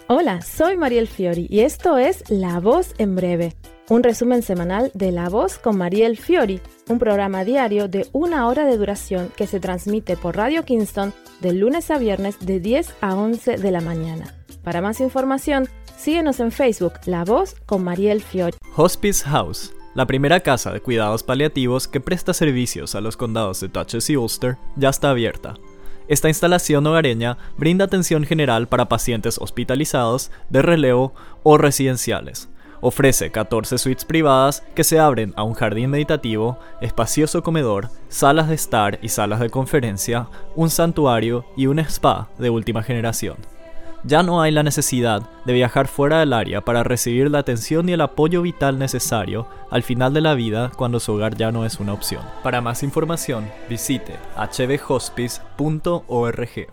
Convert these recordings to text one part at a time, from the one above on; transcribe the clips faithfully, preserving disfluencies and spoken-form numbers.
Hola, soy Mariel Fiori y esto es La Voz en Breve, un resumen semanal de La Voz con Mariel Fiori, un programa diario de una hora de duración que se transmite por Radio Kingston de lunes a viernes de diez a once de la mañana. Para más información, síguenos en Facebook, La Voz con Mariel Fiori. Hospice House, la primera casa de cuidados paliativos que presta servicios a los condados de Dutchess y Ulster, ya está abierta. Esta instalación hogareña brinda atención general para pacientes hospitalizados, de relevo o residenciales. Ofrece catorce suites privadas que se abren a un jardín meditativo, espacioso comedor, salas de estar y salas de conferencia, un santuario y un spa de última generación. Ya no hay la necesidad de viajar fuera del área para recibir la atención y el apoyo vital necesario al final de la vida cuando su hogar ya no es una opción. Para más información, visite h b hospice punto org.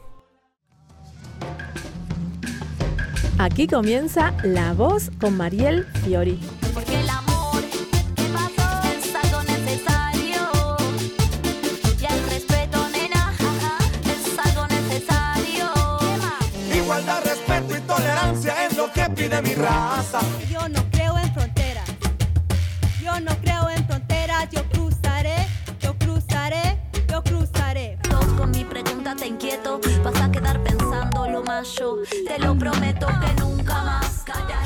Aquí comienza La Voz con Mariel Fiori. Porque el amor que pasó es algo necesario. Y el respeto, nena, es algo necesario. Igualdad, respeto y tolerancia es lo que pide mi raza. Yo no creo en fronteras. Yo no creo en fronteras. Yo cruzaré, yo cruzaré, yo cruzaré. Dos con mi pregunta te inquieto. Vas a quedar pensando lo más yo. Te lo prometo que nunca más callaré.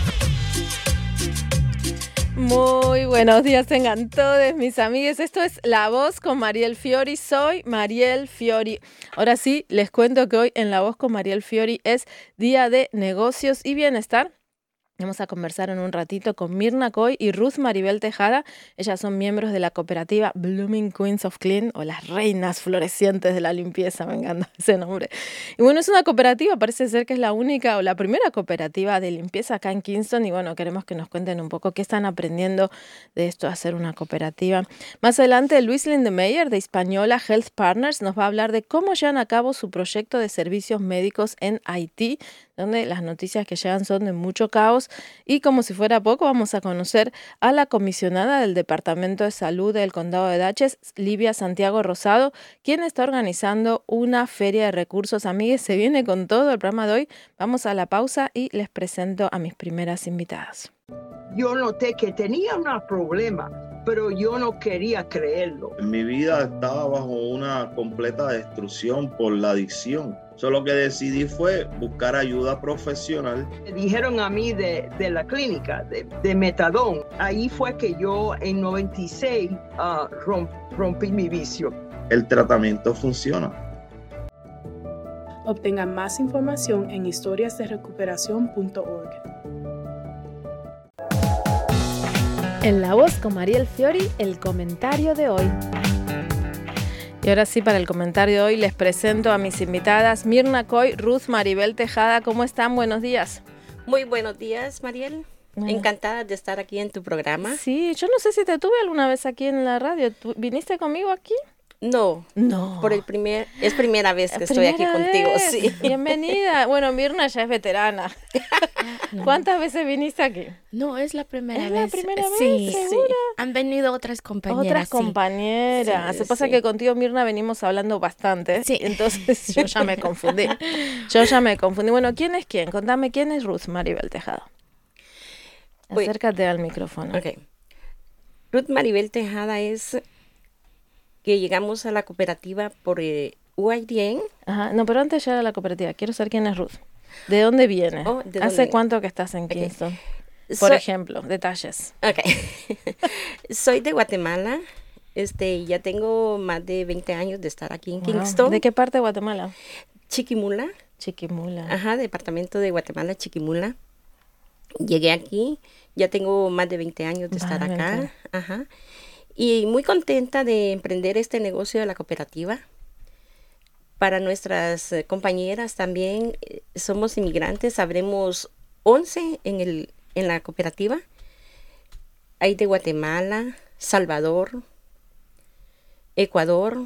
Muy buenos días tengan todos mis amigos. Esto es La Voz con Mariel Fiori. Soy Mariel Fiori. Ahora sí, les cuento que hoy en La Voz con Mariel Fiori es Día de Negocios y Bienestar. Vamos a conversar en un ratito con Mirna Coy y Ruth Maribel Tejada. Ellas son miembros de la cooperativa Blooming Queens of Clean, o las reinas florecientes de la limpieza, me encanta ese nombre. Y bueno, es una cooperativa, parece ser que es la única o la primera cooperativa de limpieza acá en Kingston. Y bueno, queremos que nos cuenten un poco qué están aprendiendo de esto, hacer una cooperativa. Más adelante, Luis Lindemeyer de Hispaniola Health Partners nos va a hablar de cómo llevan a cabo su proyecto de servicios médicos en Haití, donde las noticias que llegan son de mucho caos. Y como si fuera poco, vamos a conocer a la comisionada del Departamento de Salud del Condado de Dutchess, Livia Santiago Rosado, quien está organizando una feria de recursos. Amigues, se viene con todo el programa de hoy. Vamos a la pausa y les presento a mis primeras invitadas. Yo noté que tenía un problema, pero yo no quería creerlo. Mi vida estaba bajo una completa destrucción por la adicción. Solo lo que decidí fue buscar ayuda profesional. Me dijeron a mí de, de la clínica, de, de metadón. Ahí fue que yo en noventa y seis uh, romp, rompí mi vicio. El tratamiento funciona. Obtengan más información en historias de recuperación punto org. En La Voz con Mariel Fiori, el comentario de hoy. Y ahora sí, para el comentario de hoy les presento a mis invitadas Mirna Coy, Ruth Maribel Tejada. ¿Cómo están? Buenos días. Muy buenos días, Mariel. Bueno. Encantada de estar aquí en tu programa. Sí, yo no sé si te tuve alguna vez aquí en la radio. ¿Tú viniste conmigo aquí? No, no. Por el primer, es primera vez que estoy aquí vez. contigo, sí. Bienvenida. Bueno, Mirna ya es veterana. No. ¿Cuántas veces viniste aquí? No, es la primera ¿Es vez. ¿Es la primera sí, vez? ¿Segura? Sí. Han venido otras compañeras. Otras sí. compañeras. Sí, Se pasa sí. que contigo, Mirna, venimos hablando bastante. Sí. Entonces yo ya me confundí. Yo ya me confundí. Bueno, ¿quién es quién? Contame, ¿quién es Ruth Maribel Tejada? Voy. Acércate al micrófono. Ok. Ruth Maribel Tejada es que llegamos a la cooperativa por eh, U I D N. Ajá, no, pero antes de llegar a la cooperativa, quiero saber quién es Ruth. ¿De dónde viene? Oh, ¿de ¿Hace dónde? cuánto que estás en Kingston? Okay. Por Soy, ejemplo, detalles. Ok. Soy de Guatemala. Este, ya tengo más de veinte años de estar aquí en Wow. Kingston. ¿De qué parte de Guatemala? Chiquimula. Chiquimula. Ajá, departamento de Guatemala, Chiquimula. Llegué aquí, ya tengo más de veinte años de estar Vale, acá. okay. Ajá. Y muy contenta de emprender este negocio de la cooperativa. Para nuestras eh, compañeras también, eh, somos inmigrantes, habremos once en, el, en la cooperativa. Hay de Guatemala, Salvador, Ecuador,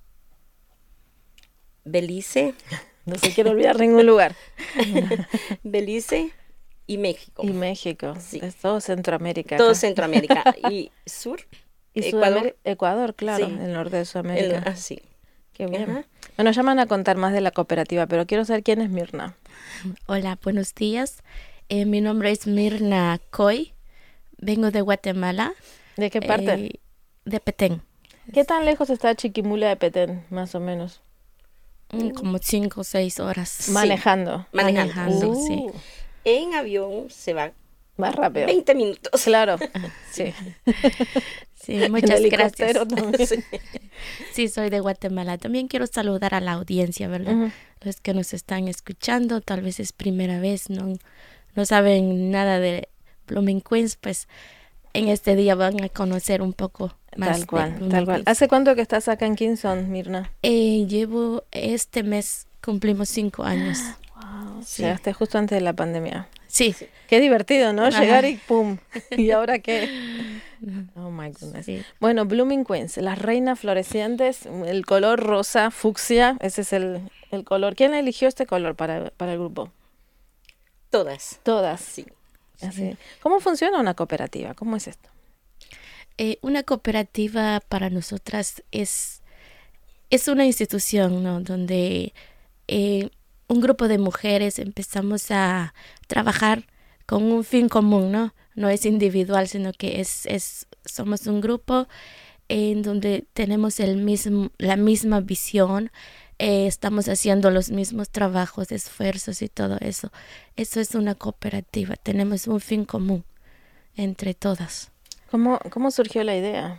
Belice. No se quiere olvidar ningún lugar. Belice y México. Y México, sí. Es todo Centroamérica. Todo acá. Centroamérica. Y sur, y Ecuador. Sudamérica, Ecuador, claro, Sí. el norte de Sudamérica. El, ah, sí. Qué bien. Ajá. Bueno, ya me van a contar más de la cooperativa, pero quiero saber quién es Mirna. Hola, buenos días. Eh, mi nombre es Mirna Coy. Vengo de Guatemala. ¿De qué parte? eh, de Petén. ¿Qué tan lejos está Chiquimula de Petén, más o menos? Mm, Como cinco o seis horas. Manejando. Manejando. Manejando, Uh, sí. En avión se va Más rápido. veinte minutos. Claro, sí. Sí, En muchas helicóptero gracias. también. Sí. Sí, soy de Guatemala. También quiero saludar a la audiencia, ¿verdad? Ujú. Los que nos están escuchando, tal vez es primera vez, no, no saben nada de Blooming Queens, pues en este día van a conocer un poco más. Tal de cual, Blooming tal cual. Queens. ¿Hace cuánto que estás acá en Kingston, Mirna? Eh, llevo este mes, cumplimos cinco años. Wow, Sí. llegaste justo antes de la pandemia. Sí, Qué divertido, ¿no? Ajá. Llegar y pum. ¿Y ahora qué? Oh my goodness. sí. Bueno, Blooming Queens, las reinas florecientes, el color rosa, fucsia, ese es el, el color. ¿Quién eligió este color para, para el grupo? Todas. Todas. Sí. Así. ¿Cómo funciona una cooperativa? ¿Cómo es esto? Eh, una cooperativa para nosotras es, es una institución, ¿no? Donde eh, un grupo de mujeres empezamos a trabajar con un fin común, ¿no? No es individual, sino que es, es somos un grupo en donde tenemos el mismo, la misma visión, eh, estamos haciendo los mismos trabajos, esfuerzos y todo eso. Eso es una cooperativa, tenemos un fin común entre todas. ¿Cómo, cómo surgió la idea?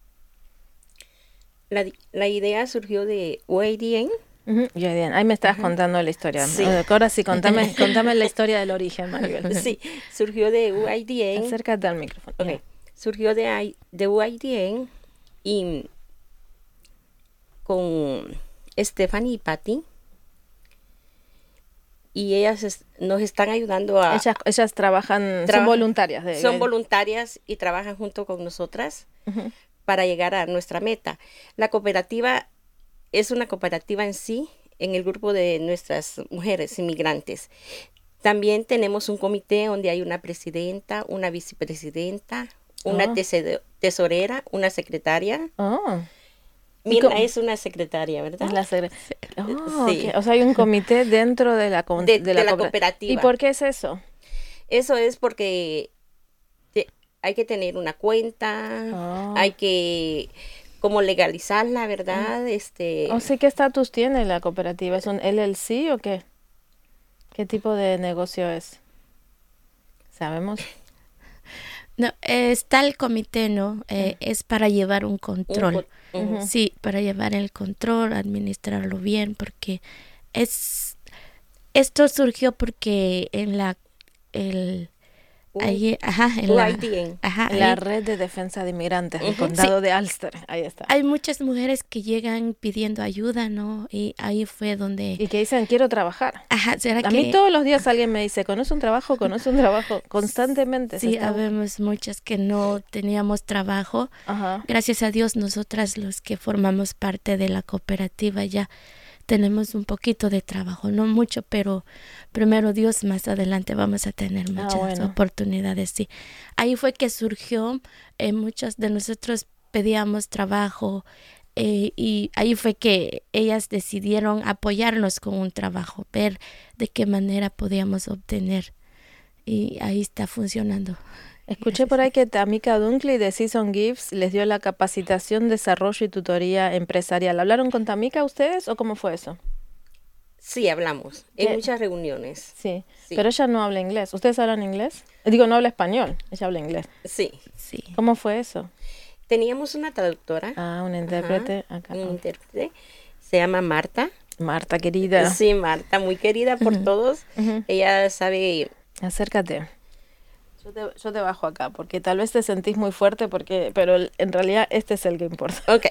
La, la idea surgió de U A D N. Ujú, ya bien, ahí me estabas contando la historia. Sí. Eh, Ahora sí, contame, contame la historia del origen, Maribel. Sí, surgió de U A D N. Acércate al micrófono. Ok, surgió de, I- de U A D N y con Stephanie y Patty. Y ellas es- nos están ayudando a... Ellas, ellas trabajan, son Trabajan- voluntarias. De, son de- voluntarias y trabajan junto con nosotras Ujú. para llegar a nuestra meta. La cooperativa es una cooperativa en sí, en el grupo de nuestras mujeres inmigrantes. También tenemos un comité donde hay una presidenta, una vicepresidenta, una Oh. tese- tesorera, una secretaria. Oh, Mirna cómo- es una secretaria, ¿verdad? es la segre- Oh, Sí. ok. O sea, hay un comité dentro de la, con- De- de la, de la coopera- cooperativa. ¿Y por qué es eso? Eso es porque te- hay que tener una cuenta, Oh. hay que como legalizarla, ¿verdad? Este, O sea, ¿qué estatus tiene la cooperativa? ¿Es un L L C o qué? ¿Qué tipo de negocio es? ¿Sabemos? No, eh, está el comité, ¿no? Eh, es para llevar un control. co- ujú. Sí, para llevar el control, administrarlo bien, porque es esto surgió porque en la el U- allí- ajá, en U la, I D N. ajá, La ahí red de defensa de inmigrantes del Ujú. condado de Ulster. Ahí está. hay muchas mujeres que llegan pidiendo ayuda, ¿no? Y ahí fue donde Y que dicen, quiero trabajar. ajá, ¿será A que mí todos los días alguien me dice, ¿conoce un trabajo? ¿Conoce un trabajo? Constantemente. se sí, está- habemos muchas que no teníamos trabajo. Ajá. Gracias a Dios, nosotras los que formamos parte de la cooperativa ya tenemos un poquito de trabajo, no mucho, pero primero Dios, más adelante vamos a tener muchas bueno. oportunidades. Sí, ahí fue que surgió, eh, muchos de nosotros pedíamos trabajo eh, y ahí fue que ellas decidieron apoyarnos con un trabajo, ver de qué manera podíamos obtener y ahí está funcionando. Escuché por ahí que Tamika Dunkley de Season Gives les dio la capacitación, desarrollo y tutoría empresarial. ¿Hablaron con Tamika ustedes o cómo fue eso? Sí, hablamos en ¿Qué? muchas reuniones. Sí, Sí. pero ella no habla inglés. ¿Ustedes hablan inglés? Digo, no habla español, ella habla inglés. Sí. Sí. ¿Cómo fue eso? Teníamos una traductora, Ah, un intérprete acá. un intérprete, se llama Marta. Marta, querida. Sí, Marta, muy querida por todos. Ujú. Ella sabe, Acércate. Yo te, yo te bajo acá, porque tal vez te sentís muy fuerte, porque, pero el- en realidad este es el que importa. ok.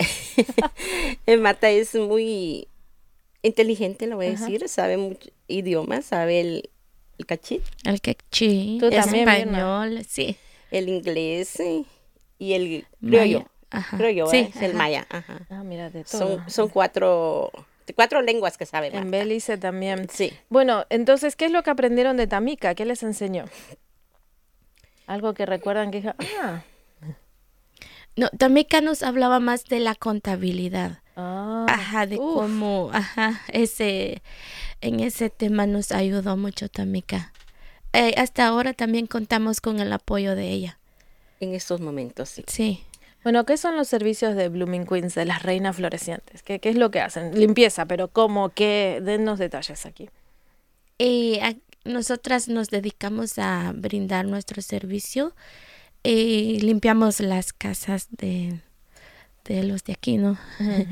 Marta es muy inteligente, lo voy a Ajá. decir, sabe mucho idiomas, sabe el, el cachit, El quechí, Tú también, Mirna. español, sí. el inglés sí, y el Maya, criollo. ajá. Criollo, Sí, ¿eh? Es el ajá. maya. Ajá. Ah, mira, de todo. Son, son cuatro, cuatro lenguas que sabe En Marta. Belice también. Sí. Bueno, entonces, ¿qué es lo que aprendieron de Tamika? ¿Qué les enseñó? Algo que recuerdan que dijo, ah, No, Tamika nos hablaba más de la contabilidad. Ah, Ajá, de uf. cómo, ajá, ese, en ese tema nos ayudó mucho Tamika. Eh, hasta ahora también contamos con el apoyo de ella. En estos momentos, sí. Sí. Bueno, ¿qué son los servicios de Blooming Queens, de las reinas florecientes? ¿Qué, qué es lo que hacen? Limpieza, pero ¿cómo? ¿Qué? Dennos detalles aquí. Eh, a- nosotras nos dedicamos a brindar nuestro servicio. Eh, limpiamos las casas de, de los de aquí, ¿no?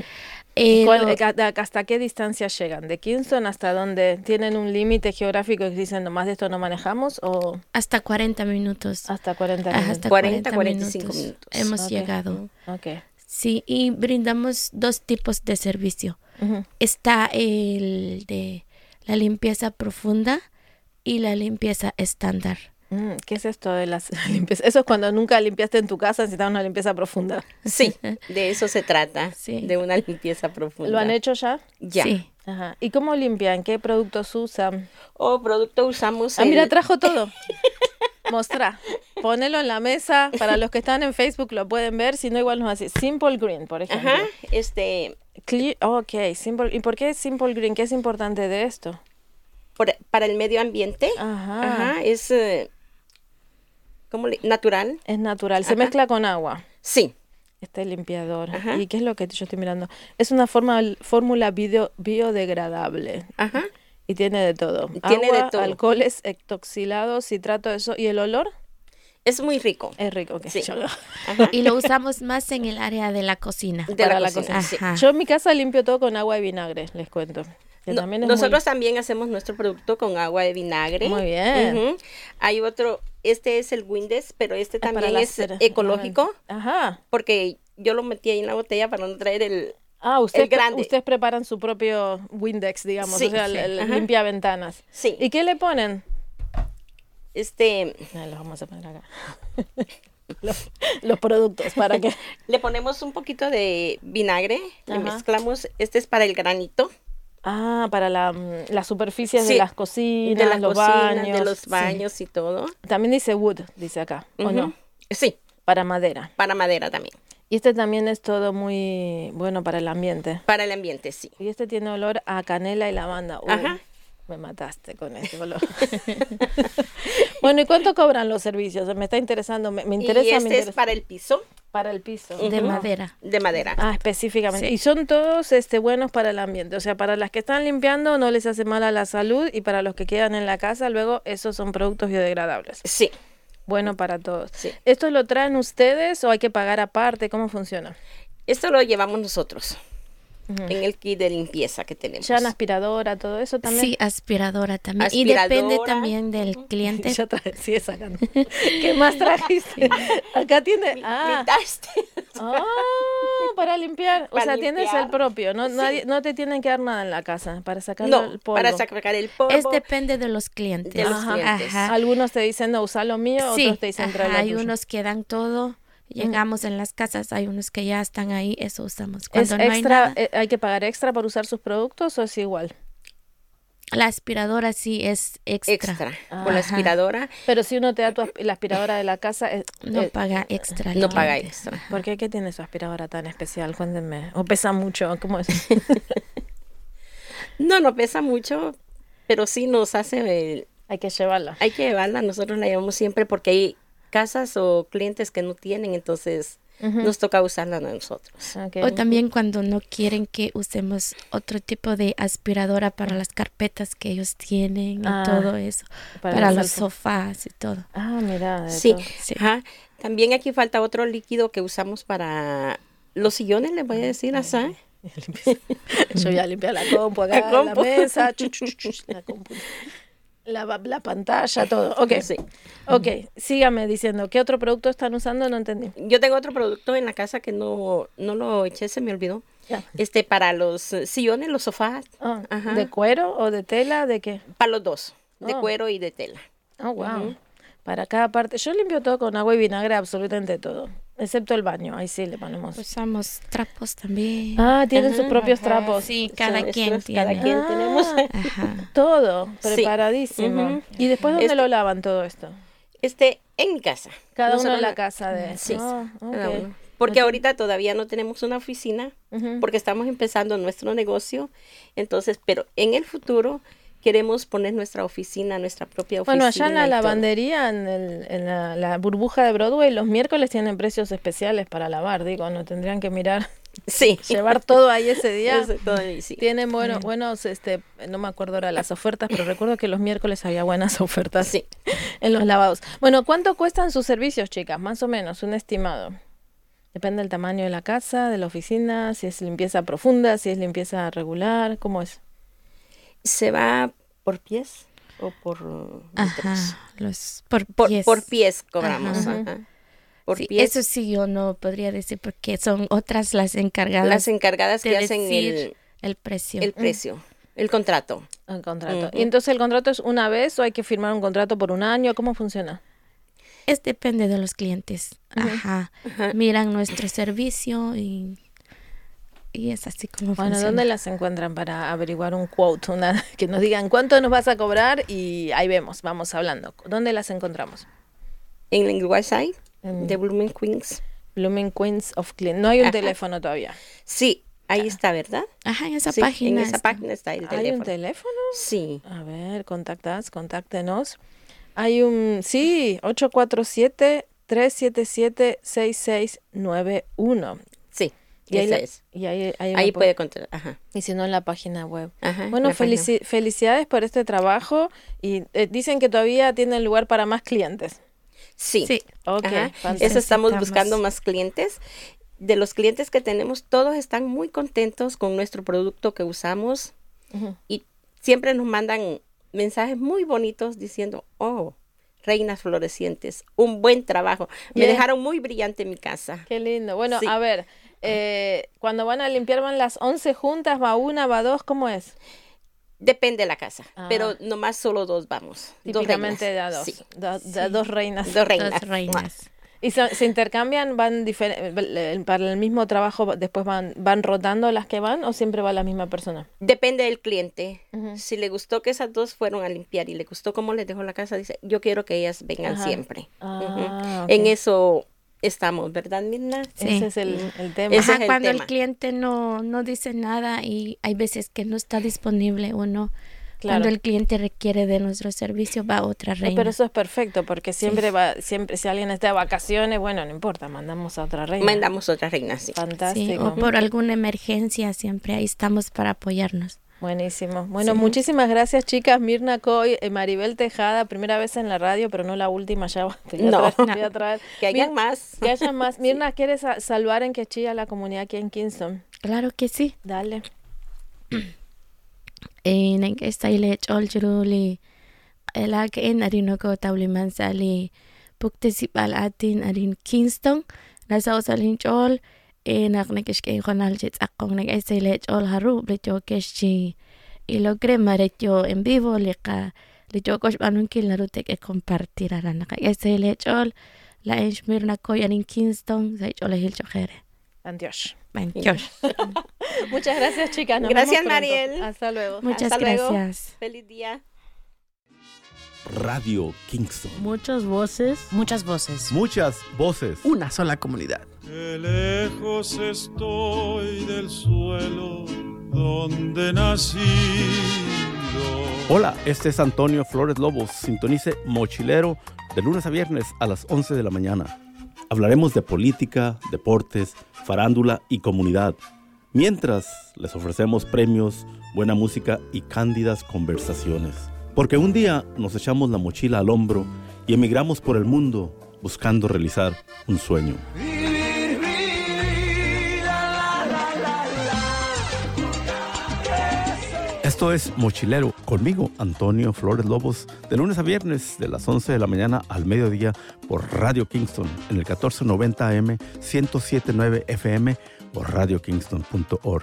Eh, ¿Cuál- lo- a- ¿Hasta qué distancia llegan? ¿De Kingston hasta dónde tienen un límite geográfico que dicen, no más de esto no manejamos? ¿O hasta cuarenta minutos. hasta cuarenta Ajá, minutos? hasta cuarenta, cuarenta, cuarenta y cinco minutos. minutos. Hemos Ok. llegado. Ok. Sí, y brindamos dos tipos de servicio. Ujú. Está el de la limpieza profunda y la limpieza estándar. Mm, ¿Qué es esto de las limpiezas? Eso es cuando nunca limpiaste en tu casa, necesitas una limpieza profunda. Sí, de eso se trata, Sí. de una limpieza profunda. ¿Lo han hecho ya? Ya. Sí. Ajá. ¿Y cómo limpian? ¿Qué productos usan? O producto usamos Ah, mira, el- trajo todo. Mostra. Ponelo en la mesa. Para los que están en Facebook lo pueden ver. Si no, igual nos hace Simple Green, por ejemplo. Ajá, este, Cle- ok, Simple. ¿Y por qué Simple Green? ¿Qué es importante de esto? por- para el medio ambiente, Ajá. ajá, es eh, ¿cómo le- natural. Es natural. Se Ajá. mezcla con agua. Sí, Este limpiador. Ajá. ¿Y qué es lo que yo estoy mirando? Es una forma, fórmula bio- biodegradable. ajá. Y tiene de todo. Tiene Agua, de todo. alcoholes, etoxilados, citrato, eso. ¿Y el olor? Es muy rico. Es rico. Que Sí. yo, Ajá. Y lo usamos más en el área de la cocina. De para la la cocina, sí. Ajá. yo en mi casa limpio todo con agua y vinagre, les cuento. Que No- también es muy- nosotros también hacemos nuestro producto con agua de vinagre. Muy bien. Ujú. Hay otro, este es el Windex, pero este para también las es ceras. ecológico, Ajá. porque yo lo metí ahí en la botella para no traer el... Ah, ustedes, El grande. ustedes preparan su propio Windex, digamos, Sí, o sea, sí, el, el ajá. limpia ventanas. Sí. ¿Y qué le ponen? Este, Ah, los vamos a poner acá. los, los productos, para que... le ponemos un poquito de vinagre, le Ajá. mezclamos, este es para el granito Ah, para la, mm, las superficies de Sí, las cocinas, de las los cocinas, baños. de los sí. baños y todo. También dice wood, dice acá, ¿o Ujú. no? Sí, Para madera. para madera también, Y este también es todo muy bueno para el ambiente. para el ambiente, sí. Y este tiene olor a canela y lavanda. Uy, Ajá. me mataste con este olor. Bueno, ¿y cuánto cobran los servicios? Me está interesando, me, me interesa. y me este interesa. es para el piso Para el piso. De Ujú. madera. de madera. Ah, específicamente. Sí. Y son todos este, buenos para el ambiente. O sea, para las que están limpiando no les hace mal a la salud y para los que quedan en la casa, luego esos son productos biodegradables. Sí, Bueno para todos. Sí. ¿Esto lo traen ustedes o hay que pagar aparte? ¿Cómo funciona? esto lo llevamos nosotros Ujú. en el kit de limpieza que tenemos. ¿Ya en aspiradora, todo eso también? Sí, aspiradora también. Y depende Aspiradora. también del cliente. Ya trae, sigue sacando. ¿Qué más trajiste? Acá tiene. Ah, Quitaste. ah, para limpiar. O Para sea, tienes limpiar. el propio. No, Sí. nadie, no te tienen que dar nada en la casa para sacar No, el polvo. para sacar el polvo. Es depende de los clientes. De los Ajá. clientes. Ajá. Algunos te dicen, no, usa lo mío, Sí, otros te dicen, trae ajá, lo hay tuyo. unos que dan todo. Llegamos en las casas, hay unos que ya están ahí, eso usamos. ¿Es Cuando no hay extra, nada, eh, hay que pagar extra por usar sus productos o es igual? la aspiradora sí es extra. extra. Ah. Con la Ajá. aspiradora Pero si uno te da tu asp- la aspiradora de la casa, eh, No eh, paga extra. el no paga cliente. extra. ¿por qué? ¿Qué tiene su aspiradora tan especial? Cuéntenme. ¿O pesa mucho? ¿Cómo es? No, no pesa mucho, pero sí nos hace... el- Hay que llevarla. hay que llevarla, nosotros la llevamos siempre porque hay casas o clientes que no tienen, entonces Ujú. nos toca usarla a nosotros. Ok. O también cuando no quieren que usemos otro tipo de aspiradora para las carpetas que ellos tienen y Ah, todo eso. para Para, las los alfo- sofás y todo. Ah, mira. de Sí, todo. Sí. ajá. También aquí falta otro líquido que usamos para los sillones, les voy a decir así. Yo ya limpié la compu acá, La la, compu. mesa, chu, chu, chu, chu, la compu. La, la pantalla, todo. Ok. Sí. Ok, sígame diciendo, ¿qué otro producto están usando? No entendí. Yo tengo otro producto en la casa que no, no lo eché, se me olvidó. Ya. Este, para los eh, sillones, los sofás, Ah, Ajá. ¿de cuero o de tela? ¿De qué? para los dos, de Oh. cuero y de tela. Oh, wow. Para cada parte. Yo limpio todo con agua y vinagre, absolutamente todo. Excepto el baño, ahí sí le ponemos. Usamos trapos también. Ah, tienen sus Ajá, propios Ajá, trapos. Sí, cada Son quien estos, cada tiene. quien Ah. tenemos. Ajá. Todo Sí. preparadísimo. Ujú. ¿Y después dónde Este- lo lavan todo esto? Este, en mi casa. Cada uno Nosotros en la la- casa de... Sí, Ah, cada ok. uno. Porque ahorita todavía no tenemos una oficina, Ujú. porque estamos empezando nuestro negocio. Entonces, pero en el futuro queremos poner nuestra oficina, nuestra propia oficina. Bueno, allá en la y todo. lavandería, en, el- en la, la burbuja de Broadway, los miércoles tienen precios especiales para lavar, digo, no tendrían que mirar, Sí. llevar todo ahí ese día. Ese todo ahí, sí. Tienen bueno, buenos, este, no me acuerdo ahora las ofertas, pero recuerdo que los miércoles había buenas ofertas Sí. en los lavados. Bueno, ¿cuánto cuestan sus servicios, chicas? Más o menos, un estimado. Depende del tamaño de la casa, de la oficina, si es limpieza profunda, si es limpieza regular, ¿cómo es? ¿Se va por pies o por uh, metros? Ajá, los por Por pies. por pies cobramos. Ajá. Ajá. Por Sí, pies. eso sí yo no podría decir porque son otras las encargadas Las encargadas de que hacen decir el, el precio. el precio, el contrato. El contrato. Ujú. ¿Y entonces el contrato es una vez o hay que firmar un contrato por un año? ¿Cómo funciona? Es depende de los clientes. Ajá. Ajá. Miran nuestro servicio y, y es así como Bueno, funciona. ¿dónde las encuentran para averiguar un quote? Una, que nos digan cuánto nos vas a cobrar y ahí vemos, vamos hablando. ¿Dónde las encontramos? En el website En de Blooming Queens. Blooming Queens of Clean. No hay un Ajá. teléfono todavía. Sí, ahí está, ¿verdad? Ajá, en esa Sí, página. En esa está. página está el ¿Hay teléfono. un teléfono? Sí. A ver, contactas, contáctenos. Hay un, sí, ocho cuatro siete, tres siete siete, seis seis nueve uno. Sí, Y ahí, esa la- es. y ahí, ahí, Ahí la puede encontrar. Ajá. Y si no, en la página web. Ajá, Bueno, la página. felici- felicidades por este trabajo. Y eh, dicen que todavía tienen lugar para más clientes. Sí. Sí. Ok, Ajá. fantástico. Eso estamos Necesitamos. buscando más clientes. De los clientes que tenemos, todos están muy contentos con nuestro producto que usamos Ujú. y siempre nos mandan mensajes muy bonitos diciendo, oh, reinas florecientes, un buen trabajo. Me Bien. dejaron muy brillante mi casa. Qué lindo. Bueno, Sí. a ver, eh, cuando van a limpiar, ¿van las once juntas? ¿Va una, va dos? ¿Cómo es? Depende de la casa, Ah. pero nomás solo dos vamos. Dos Típicamente de a reinas. dos. Sí. Do- de a dos reinas. Dos reinas. Dos reinas. ¿Y se, se intercambian? ¿Van difer- eh, para el mismo trabajo? ¿Después van, van rotando las que van o siempre va la misma persona? Depende del cliente. Ujú. Si le gustó que esas dos fueron a limpiar y le gustó cómo les dejó la casa, dice, yo quiero que ellas vengan Ajá. siempre. Ah, Ujú. ok. En eso estamos, ¿verdad, Mirna? Sí. Ese es el, el tema. Ese Ajá, es el cuando el tema. cliente no, no dice nada y hay veces que no está disponible uno. Claro. Cuando el cliente requiere de nuestro servicio va a otra No, reina. pero eso es perfecto porque siempre va, siempre si alguien está de vacaciones, bueno, no importa, mandamos a otra reina. Mandamos otra reina, sí. Sí, Fantástico. o por alguna emergencia siempre ahí estamos para apoyarnos. Buenísimo. Bueno, Sí. muchísimas gracias, chicas. Mirna Coy, eh, Maribel Tejada, primera vez en la radio, pero no la última, ya te voy a No. traer, te voy a traer. Que hayan Mir- más. Que haya más. Mirna, ¿quieres sa- saludar en quechilla a la comunidad aquí en Kingston? Claro que sí. Dale. En esta ile cholchuruli ela que en arino ko tauliman sali pukte sipal atin arin Kingston nasa usalin chol en aknekish ke jonal jets akong nag esta ile chol haru blecho keshi y lo cremare yo en vivo leka le yo kosh banun kil narute que compartir ara naka esta ile chol la enshmir na ko arin Kingston sai chol hil chojere. Adiós. Ben, Josh. Muchas gracias, chicas. Nos Gracias, vemos pronto. Mariel. Hasta luego. Muchas Hasta luego. gracias. Feliz día. Radio Kingston. Muchas voces. Muchas voces. Muchas voces. Una sola comunidad. Qué lejos estoy del suelo donde nací. Hola, este es Antonio Flores Lobos. Sintonice Mochilero de lunes a viernes a las once de la mañana. Hablaremos de política, deportes, farándula y comunidad. Mientras les ofrecemos premios, buena música y cándidas conversaciones. Porque un día nos echamos la mochila al hombro y emigramos por el mundo buscando realizar un sueño. Esto es Mochilero, conmigo, Antonio Flores Lobos, de lunes a viernes, de las once de la mañana al mediodía, por Radio Kingston, en el catorce noventa A M, ciento siete punto nueve F M, o radio kingston punto org.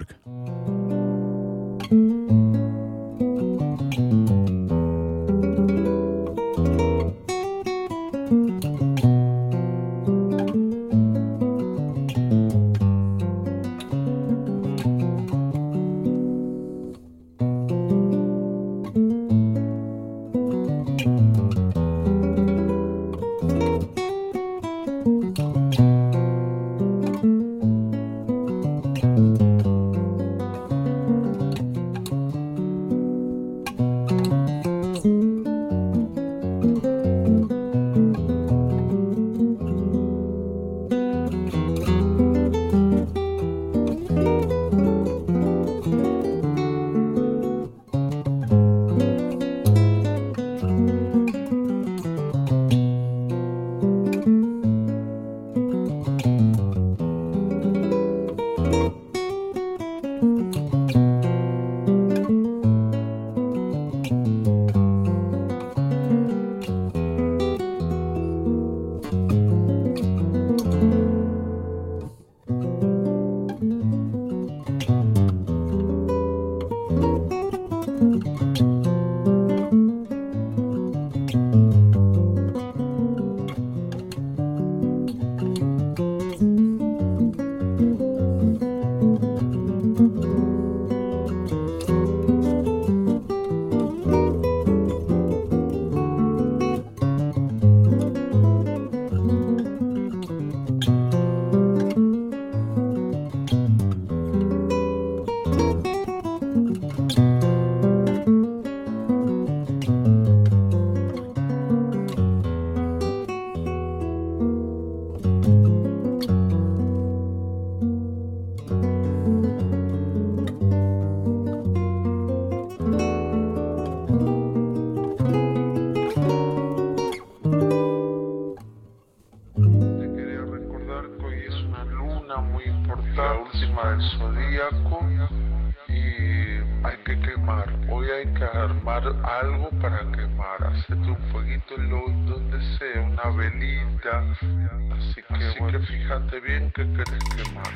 tomar algo para quemar, hacerte un fueguito en lo, donde sea, una velita. Así que, Así bueno, que fíjate bien que querés quemar.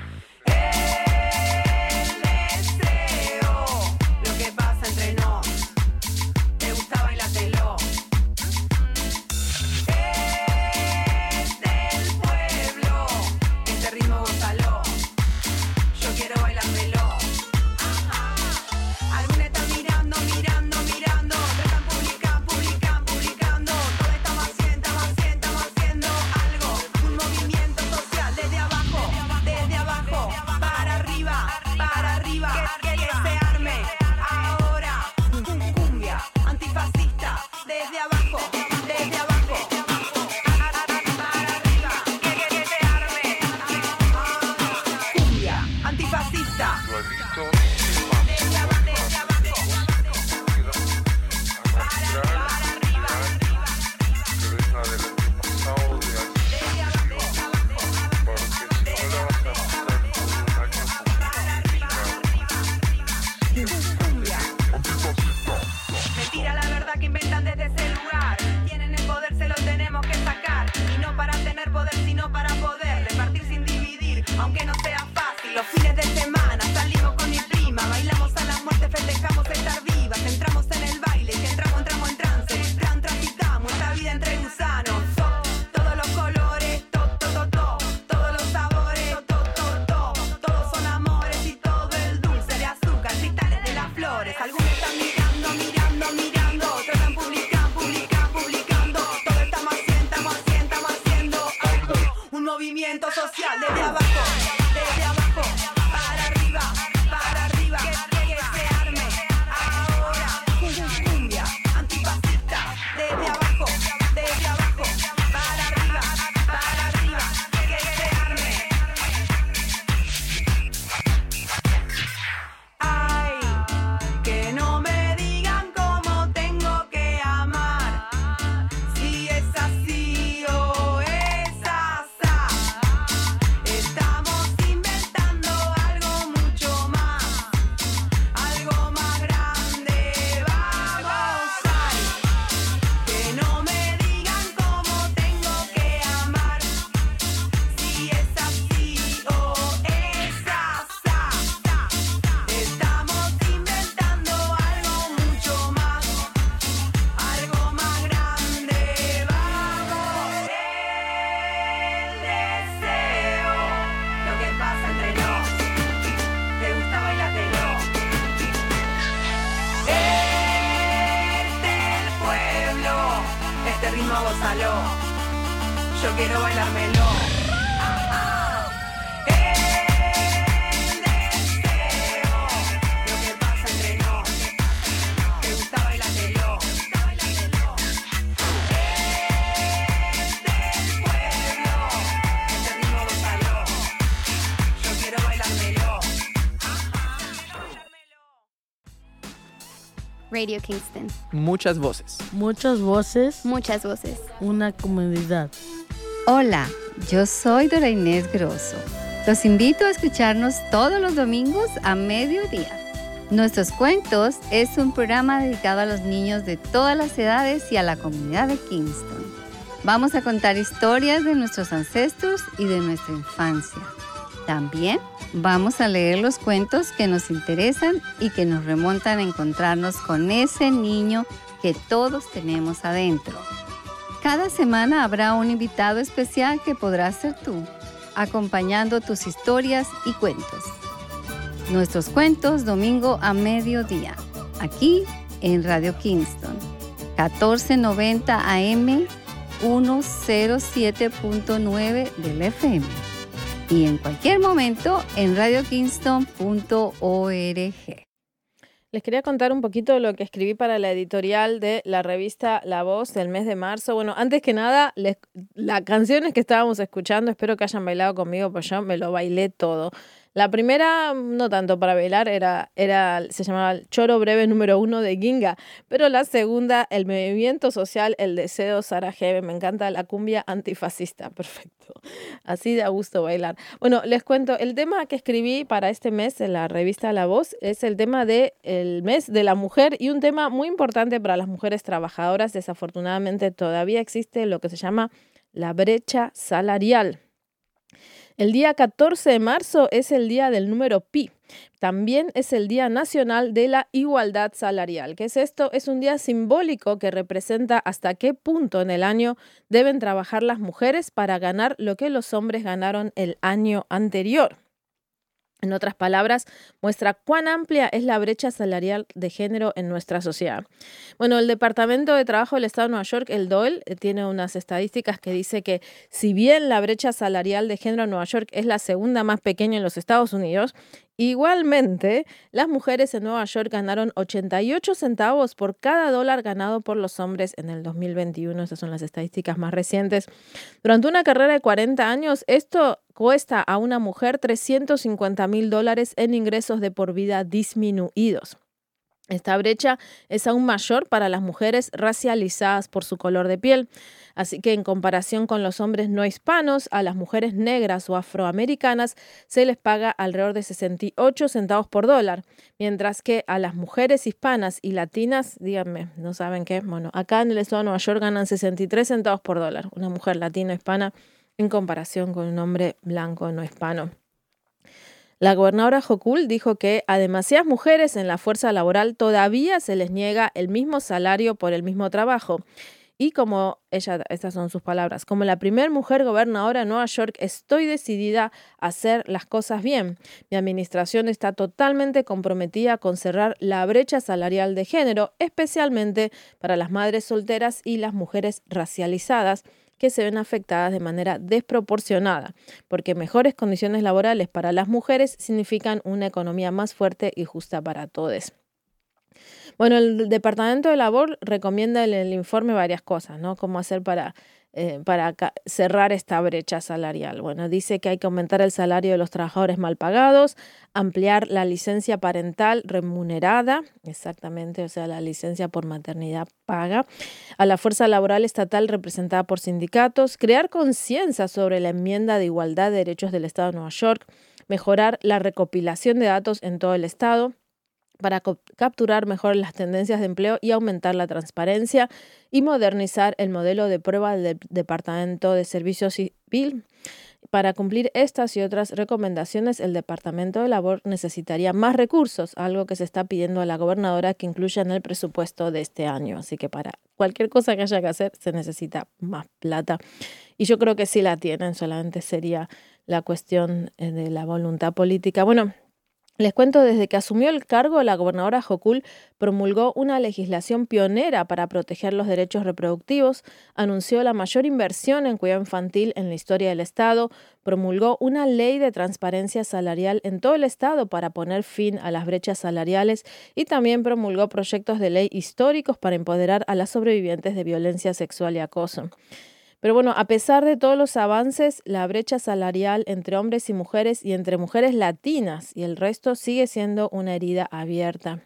El deseo, lo que pasa entre nos, te gusta bailártelo. Es del pueblo, este ritmo gózalo, yo quiero bailármelo. Ajá. Algunos están mirando, mirando, mirando, te están publicando, publicando, publicando. Todo estamos haciendo, estamos haciendo, estamos haciendo algo, un movimiento social desde abajo, desde abajo, para arriba, para arriba, que, que, que se arme ahora, cumbia antifascista, desde abajo, desde abajo, para arriba, que, que, que se arme ahora, cumbia antifascista. Desde abajo, desde abajo, para arriba, para arriba, Que venga del antepasado de aquí, desde abajo, desde abajo, porque si no la vas a pasar por un año complicado. mentira la verdad que inventan desde ese lugar. Tienen el poder, se lo tenemos que sacar. Y no para tener poder, sino para poder repartir sin dividir, aunque no sea fácil. Los fines de semana salimos con mi prima, bailamos a la muerte, festejamos estar vivas. Entramos en el baile, si entramos, entramos en trance. Tran, transitamos esta vida entre gusanos. So, todos los colores, to, to, to, to, todos los sabores, to, to, to, to, todos son amores y todo el dulce de azúcar, cristales de las flores. Algunos están mirando, mirando, mirando, otros están publicando, publicando, publicando. Todo estamos haciendo, estamos haciendo, estamos haciendo algo, un movimiento social desde abajo, desde abajo, para arriba, para arriba, que, que se arme ahora, cumbia antifascista, desde abajo, desde abajo, para arriba, para arriba, que se arme. Ay, que no me digan cómo tengo que amar, si es así o es asá. Estamos inventando algo mucho más, algo más grande, vamos. Ay, que no me digan cómo tengo que amar, si es así o es asá. Estamos inventando algo mucho más, algo más grande, vamos. El deseo, lo que pasa entre nos, te gusta bailártelo. Es del pueblo, este ritmo gózalo, yo quiero bailármelo. Ajá. El deseo, lo que pasa entre nos, te gusta bailártelo. Es del pueblo, este ritmo gózalo, yo quiero bailármelo. Radio Kingston. Muchas voces. Muchas voces. Muchas voces. Una comunidad. Hola, yo soy Dora Inés Grosso. Los invito a escucharnos todos los domingos a mediodía. Nuestros Cuentos es un programa dedicado a los niños de todas las edades y a la comunidad de Kingston. Vamos a contar historias de nuestros ancestros y de nuestra infancia. También vamos a leer los cuentos que nos interesan y que nos remontan a encontrarnos con ese niño que todos tenemos adentro. Cada semana habrá un invitado especial que podrás ser tú, acompañando tus historias y cuentos. Nuestros Cuentos, domingo a mediodía, aquí en Radio Kingston, catorce noventa A M, ciento siete punto nueve del F M. Y en cualquier momento en radio kingston punto org. Les quería contar un poquito de lo que escribí para la editorial de la revista La Voz del mes de marzo. Bueno, antes que nada, les, las canciones que estábamos escuchando, espero que hayan bailado conmigo, pues yo me lo bailé todo. La primera, no tanto para bailar, era, era, se llamaba el Choro Breve número uno de Ginga, pero la segunda, el movimiento social, el deseo, Sara Gebe, me encanta la cumbia antifascista, perfecto, así da gusto bailar. Bueno, les cuento, el tema que escribí para este mes en la revista La Voz es el tema del mes de la mujer y un tema muy importante para las mujeres trabajadoras. Desafortunadamente todavía existe lo que se llama la brecha salarial. El día catorce de marzo es el día del número pi. También es el Día Nacional de la Igualdad Salarial. ¿Qué es esto? Es un día simbólico que representa hasta qué punto en el año deben trabajar las mujeres para ganar lo que los hombres ganaron el año anterior. En otras palabras, muestra cuán amplia es la brecha salarial de género en nuestra sociedad. Bueno, el Departamento de Trabajo del Estado de Nueva York, el D O E L, tiene unas estadísticas que dice que si bien la brecha salarial de género en Nueva York es la segunda más pequeña en los Estados Unidos, igualmente las mujeres en Nueva York ganaron ochenta y ocho centavos por cada dólar ganado por los hombres en el dos mil veintiuno. Esas son las estadísticas más recientes. Durante una carrera de cuarenta años, esto cuesta a una mujer trescientos cincuenta mil dólares en ingresos de por vida disminuidos. Esta brecha es aún mayor para las mujeres racializadas por su color de piel. Así que en comparación con los hombres no hispanos, a las mujeres negras o afroamericanas se les paga alrededor de sesenta y ocho centavos por dólar, mientras que a las mujeres hispanas y latinas, díganme, ¿no saben qué? Bueno, acá en el estado de Nueva York ganan sesenta y tres centavos por dólar, una mujer latina o hispana en comparación con un hombre blanco no hispano. La gobernadora Hochul dijo que a demasiadas mujeres en la fuerza laboral todavía se les niega el mismo salario por el mismo trabajo. Y como ella, estas son sus palabras, como la primer mujer gobernadora de Nueva York, estoy decidida a hacer las cosas bien. Mi administración está totalmente comprometida con cerrar la brecha salarial de género, especialmente para las madres solteras y las mujeres racializadas, que se ven afectadas de manera desproporcionada, porque mejores condiciones laborales para las mujeres significan una economía más fuerte y justa para todos. Bueno, el Departamento de Labor recomienda en el informe varias cosas, ¿no? Cómo hacer para, eh, para cerrar esta brecha salarial. Bueno, dice que hay que aumentar el salario de los trabajadores mal pagados, ampliar la licencia parental remunerada, exactamente, o sea, la licencia por maternidad paga, a la fuerza laboral estatal representada por sindicatos, crear conciencia sobre la enmienda de igualdad de derechos del Estado de Nueva York, mejorar la recopilación de datos en todo el Estado, para capturar mejor las tendencias de empleo y aumentar la transparencia y modernizar el modelo de prueba del Departamento de Servicio Civil. Para cumplir estas y otras recomendaciones, el Departamento de Labor necesitaría más recursos, algo que se está pidiendo a la gobernadora que incluya en el presupuesto de este año. Así que para cualquier cosa que haya que hacer se necesita más plata. Y yo creo que sí la tienen, solamente sería la cuestión de la voluntad política. Bueno, les cuento, desde que asumió el cargo, la gobernadora Hochul promulgó una legislación pionera para proteger los derechos reproductivos, anunció la mayor inversión en cuidado infantil en la historia del Estado, promulgó una ley de transparencia salarial en todo el Estado para poner fin a las brechas salariales y también promulgó proyectos de ley históricos para empoderar a las sobrevivientes de violencia sexual y acoso. Pero bueno, a pesar de todos los avances, la brecha salarial entre hombres y mujeres y entre mujeres latinas y el resto sigue siendo una herida abierta.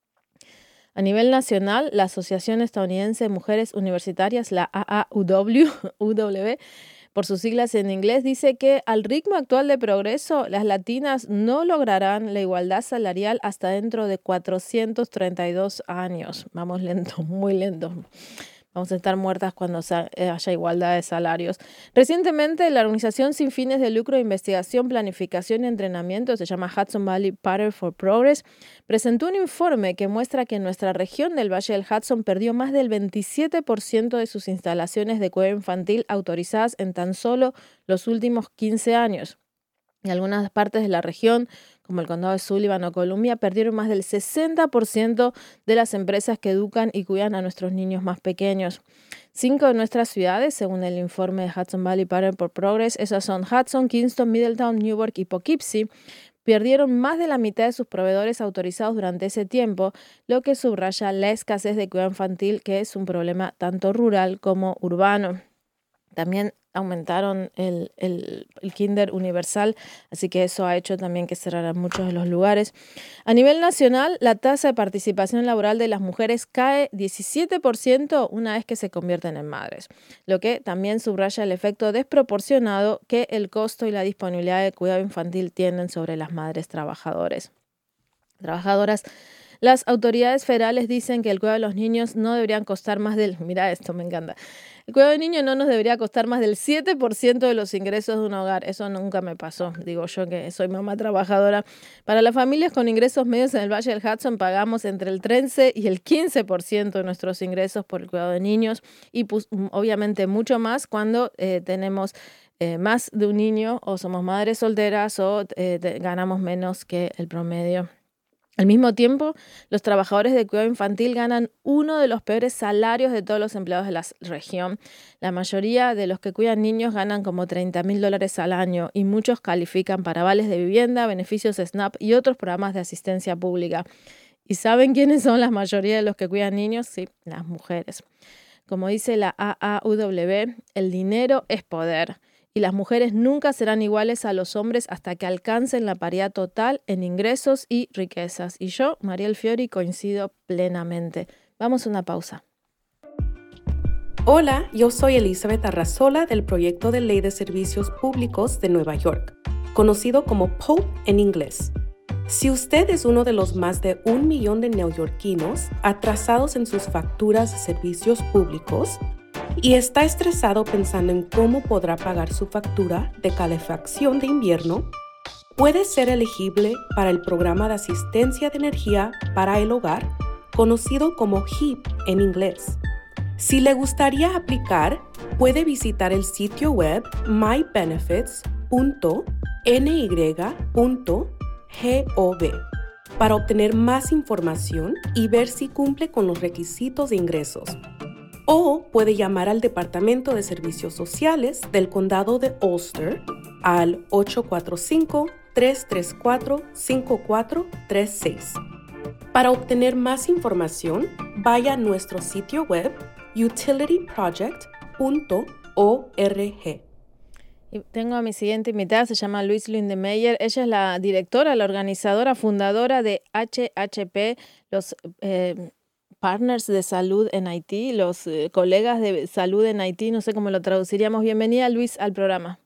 A nivel nacional, la Asociación Estadounidense de Mujeres Universitarias, la A A U W, por sus siglas en inglés, dice que al ritmo actual de progreso, las latinas no lograrán la igualdad salarial hasta dentro de cuatrocientos treinta y dos años. Vamos lento, muy lento. Vamos a estar muertas cuando haya igualdad de salarios. Recientemente, la organización sin fines de lucro de investigación, planificación y entrenamiento, se llama Hudson Valley Pattern for Progress, presentó un informe que muestra que nuestra región del Valle del Hudson perdió más del veintisiete por ciento de sus instalaciones de cuidado infantil autorizadas en tan solo los últimos quince años. En algunas partes de la región, como el condado de Sullivan o Columbia, perdieron más del sesenta por ciento de las empresas que educan y cuidan a nuestros niños más pequeños. Cinco de nuestras ciudades, según el informe de Hudson Valley Pattern for Progress, esas son Hudson, Kingston, Middletown, Newark y Poughkeepsie, perdieron más de la mitad de sus proveedores autorizados durante ese tiempo, lo que subraya la escasez de cuidado infantil, que es un problema tanto rural como urbano. También aumentaron el, el, el kinder universal, así que eso ha hecho también que cerraran muchos de los lugares. A nivel nacional, la tasa de participación laboral de las mujeres cae diecisiete por ciento una vez que se convierten en madres, lo que también subraya el efecto desproporcionado que el costo y la disponibilidad de cuidado infantil tienen sobre las madres trabajadoras. trabajadoras. Las autoridades federales dicen que el cuidado de los niños no deberían costar más del... Mira esto, me encanta. El cuidado de niños no nos debería costar más del siete por ciento de los ingresos de un hogar. Eso nunca me pasó, digo yo que soy mamá trabajadora. Para las familias con ingresos medios en el Valle del Hudson pagamos entre el trece y el quince por ciento de nuestros ingresos por el cuidado de niños y pues, obviamente mucho más cuando eh, tenemos eh, más de un niño o somos madres solteras o eh, de, ganamos menos que el promedio. Al mismo tiempo, los trabajadores de cuidado infantil ganan uno de los peores salarios de todos los empleados de la región. La mayoría de los que cuidan niños ganan como treinta mil dólares al año y muchos califican para vales de vivienda, beneficios SNAP y otros programas de asistencia pública. ¿Y saben quiénes son la mayoría de los que cuidan niños? Sí, las mujeres. Como dice la A A W, el dinero es poder. Y las mujeres nunca serán iguales a los hombres hasta que alcancen la paridad total en ingresos y riquezas. Y yo, Mariel Fiori, coincido plenamente. Vamos a una pausa. Hola, yo soy Elizabeth Arrazola del Proyecto de Ley de Servicios Públicos de Nueva York, conocido como POPE en inglés. Si usted es uno de los más de un millón de neoyorquinos atrasados en sus facturas de servicios públicos, y está estresado pensando en cómo podrá pagar su factura de calefacción de invierno, puede ser elegible para el programa de asistencia de energía para el hogar, conocido como HEAP en inglés. Si le gustaría aplicar, puede visitar el sitio web my benefits punto n y punto gov para obtener más información y ver si cumple con los requisitos de ingresos. O puede llamar al Departamento de Servicios Sociales del Condado de Ulster al ocho cuatro cinco, tres tres cuatro, cinco cuatro tres seis. Para obtener más información, vaya a nuestro sitio web utility project punto org. Y tengo a mi siguiente invitada, se llama Louise Lindemeyer. Ella es la directora, la organizadora, fundadora de H H P, los... Eh, Partners de Salud en Haití, los eh, colegas de salud en Haití, no sé cómo lo traduciríamos. Bienvenida, Luis, al programa.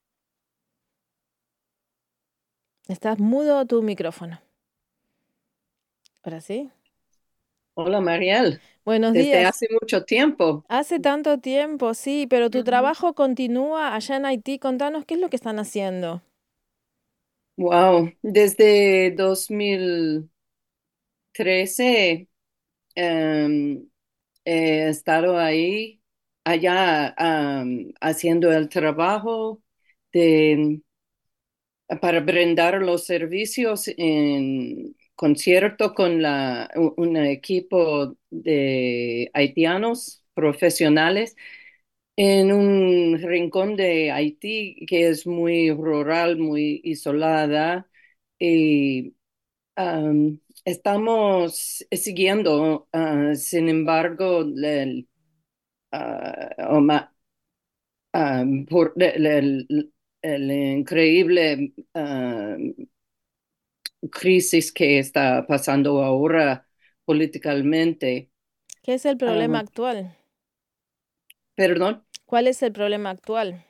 Estás mudo tu micrófono. ¿Ahora sí? Hola, Mariel. Buenos Desde días. Desde hace mucho tiempo. Hace tanto tiempo, sí, pero tu uh-huh. trabajo continúa allá en Haití. Contanos, ¿qué es lo que están haciendo? Wow, desde dos mil trece Um, he estado ahí, allá, um, haciendo el trabajo de, para brindar los servicios en concierto con la, un equipo de haitianos profesionales en un rincón de Haití que es muy rural, muy isolada y Um, estamos siguiendo, uh, sin embargo, el, uh, oma, um, por el, el, el increíble uh, crisis que está pasando ahora políticamente. ¿Qué es el problema Um, actual? ¿Perdón? ¿Cuál es el problema actual?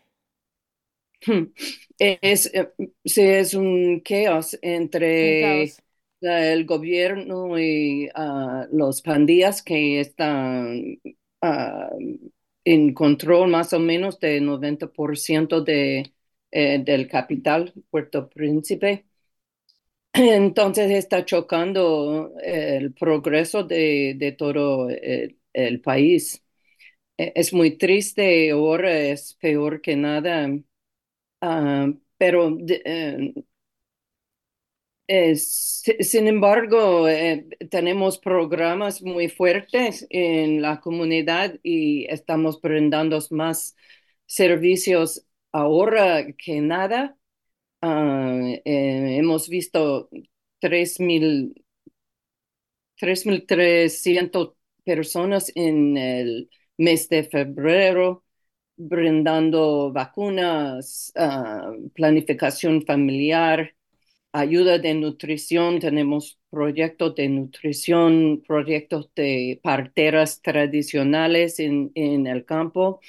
Es, es un caos entre... Un caos. el gobierno y uh, los pandillas que están uh, en control más o menos del noventa por ciento de, eh, del capital, Puerto Príncipe. Entonces está chocando el progreso de, de todo el, el país. Es muy triste, ahora es peor que nada, uh, pero... De, uh, Eh, si- sin embargo, eh, tenemos programas muy fuertes en la comunidad y estamos brindando más servicios ahora que nada. Ah, eh, hemos visto tres mil, tres mil trescientas personas en el mes de febrero. brindando vacunas, ah, planificación familiar, ayuda de nutrición. Tenemos proyectos de nutrición, proyectos de parteras tradicionales en, en el campo.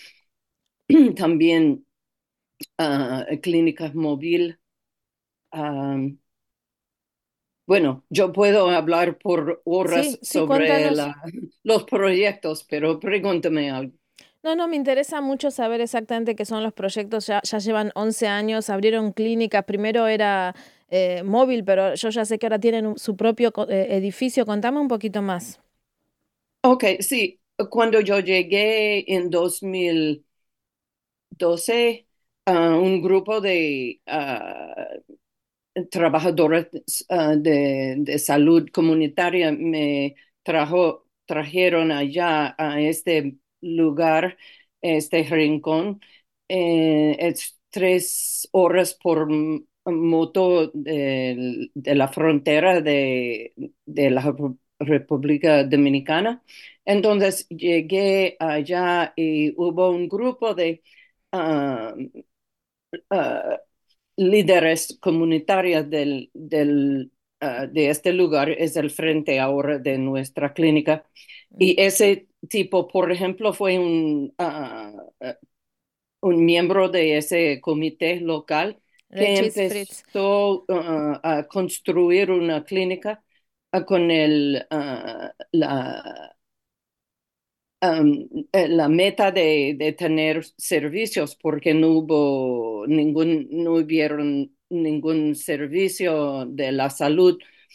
También ah, clínicas móvil. Ah, bueno, yo puedo hablar por horas Sí, sí, sobre cuéntanos. la- los proyectos, pero pregúntame algo. No, no, me interesa mucho saber exactamente qué son los proyectos. Ya, ya llevan once años, abrieron clínicas. Primero era eh, móvil, pero yo ya sé que ahora tienen un- su propio co- eh, edificio. Contame un poquito más. Ok, sí, cuando yo llegué en dos mil doce, ah, un grupo de ah, trabajadores ah, de, de salud comunitaria me trajo, trajeron allá a este lugar, este rincón. Eh, es tres horas por m- moto de, de la frontera de, de la Repu- República Dominicana. Entonces llegué allá y hubo un grupo de ah, ah, líderes comunitarias del, del, ah, de este lugar. Es el frente ahora de nuestra clínica. Y ese tipo, por ejemplo, fue un, ah, ah, un miembro de ese comité local que Regis Fritz. empezó ah, a construir una clínica ah, con el, ah, la um, eh, la meta de, de tener servicios, porque no hubo ningún, no hubieron ningún servicio de la salud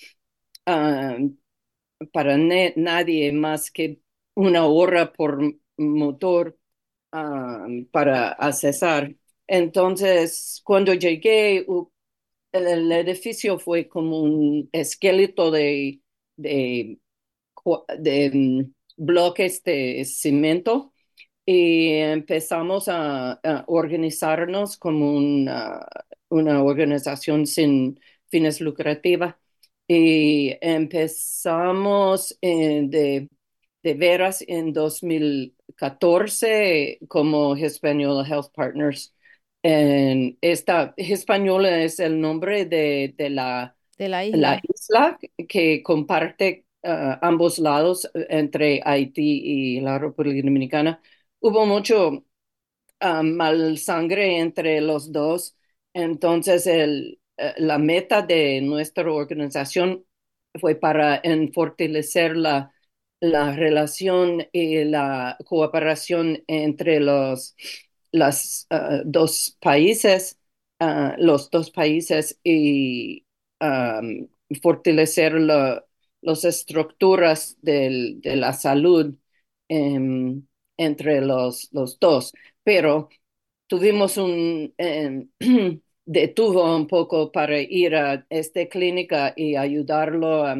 um, para ne- nadie más que una hora por motor um, para accesar. Entonces, cuando llegué, u- el, el edificio fue como un esqueleto de, de, cu- de, mm, bloques de cemento y empezamos a, a organizarnos como una, una organización sin fines lucrativas. Y empezamos eh, de, de veras en dos mil catorce como Hispaniola Health Partners. En esta Hispaniola es el nombre de, de la, De la la isla. isla que comparte ah, ambos lados eh, entre Haití y la República Dominicana. Hubo mucho ah, mal sangre entre los dos. Entonces, el, eh, la meta de nuestra organización fue para en fortalecer la, la relación y la cooperación entre los las, ah, dos países, ah, los dos países y um, fortalecer la- las estructuras del- de la salud em, entre los, los dos. Pero tuvimos un, em, detuvo un poco para ir a esta clínica y ayudarlo a,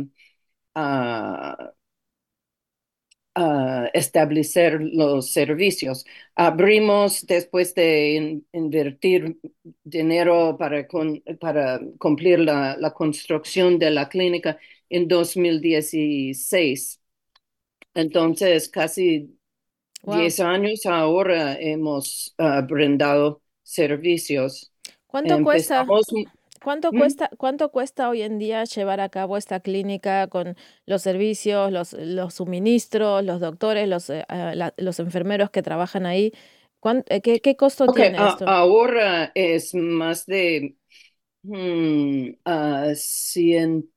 a- a establecer los servicios. Abrimos después de in- invertir dinero para, con- para cumplir la, la construcción de la clínica en dos mil dieciséis. Entonces, casi Wow. diez años ahora hemos ah, brindado servicios. ¿Cuánto cuesta? Empezamos. ¿Cuánto ¿Mm? cuesta, cuánto cuesta hoy en día llevar a cabo esta clínica con los servicios, los, los suministros, los doctores, los, eh, ah, la- los enfermeros que trabajan ahí? ¿Cuán- eh, ¿Qué, qué costo Ok, tiene a- esto? ahora es más de hmm, ah, ciento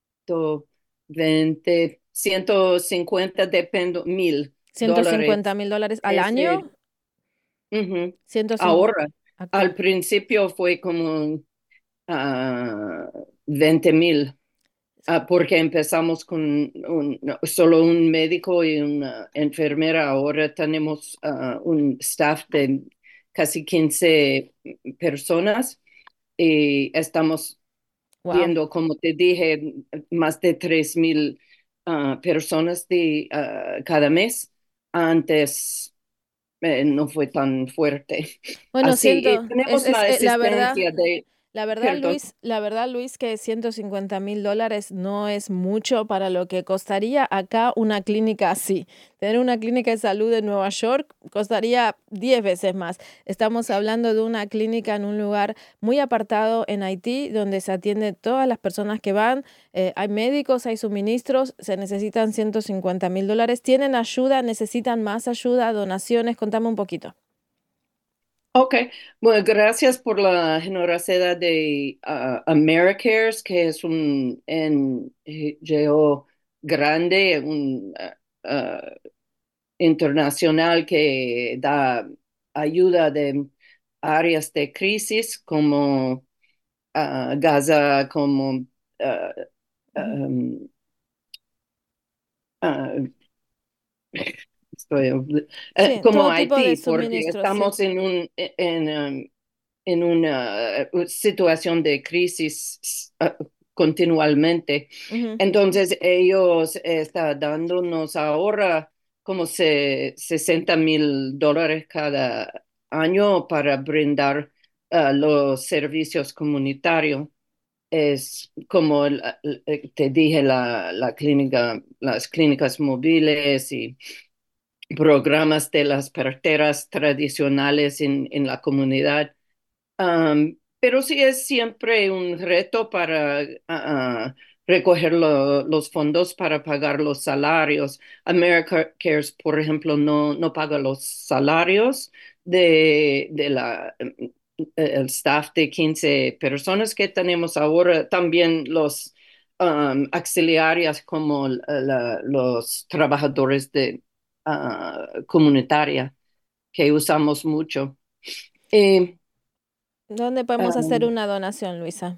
veinte, ciento cincuenta, depende, mil ciento cincuenta dólares. mil dólares al Es año. el, ujú. ciento cincuenta Ahora, al actual. principio fue como ah, veinte mil. Ah, porque empezamos con un- no, solo un médico y una enfermera. Ahora tenemos ah, un staff de casi quince personas y estamos Wow. viendo, como te dije, más de tres mil ah, personas de, ah, cada mes. Antes eh, no fue tan fuerte. Bueno, Así, y siento, es, tenemos es la eh, la verdad. asistencia de La verdad, Cierto. Luis, la verdad, Luis, que ciento cincuenta mil dólares no es mucho para lo que costaría acá una clínica así. Tener una clínica de salud en Nueva York costaría diez veces más. Estamos hablando de una clínica en un lugar muy apartado en Haití, donde se atiende todas las personas que van. Eh, hay médicos, hay suministros, se necesitan ciento cincuenta mil dólares. ¿Tienen ayuda? ¿Necesitan más ayuda? ¿Donaciones? Contame un poquito. Ok, bueno, gracias por la generosidad de uh, AmeriCares, que es un N G O grande, un uh, uh, internacional que da ayuda de áreas de crisis como uh, Gaza, como uh, um, uh, estoy, uh, Sí, como todo tipo de Haití, porque suministros, estamos sí. en un en, um, en una uh, situación de crisis uh, continuamente. Ujú. Entonces ellos están dándonos ahora como se, sesenta mil dólares cada año para brindar uh, los servicios comunitarios. Es como el- el- te dije, la, la clínica, las clínicas móviles y programas de las parteras tradicionales en, en la comunidad. Um, pero sí es siempre un reto para uh, recoger lo- los fondos para pagar los salarios. AmeriCares, por ejemplo, no, no paga los salarios de, de la, el staff de quince personas que tenemos ahora, también los um, auxiliares como la- los trabajadores de uh, comunitaria que usamos mucho. Eh, ¿Dónde podemos hacer um, una donación, Luisa?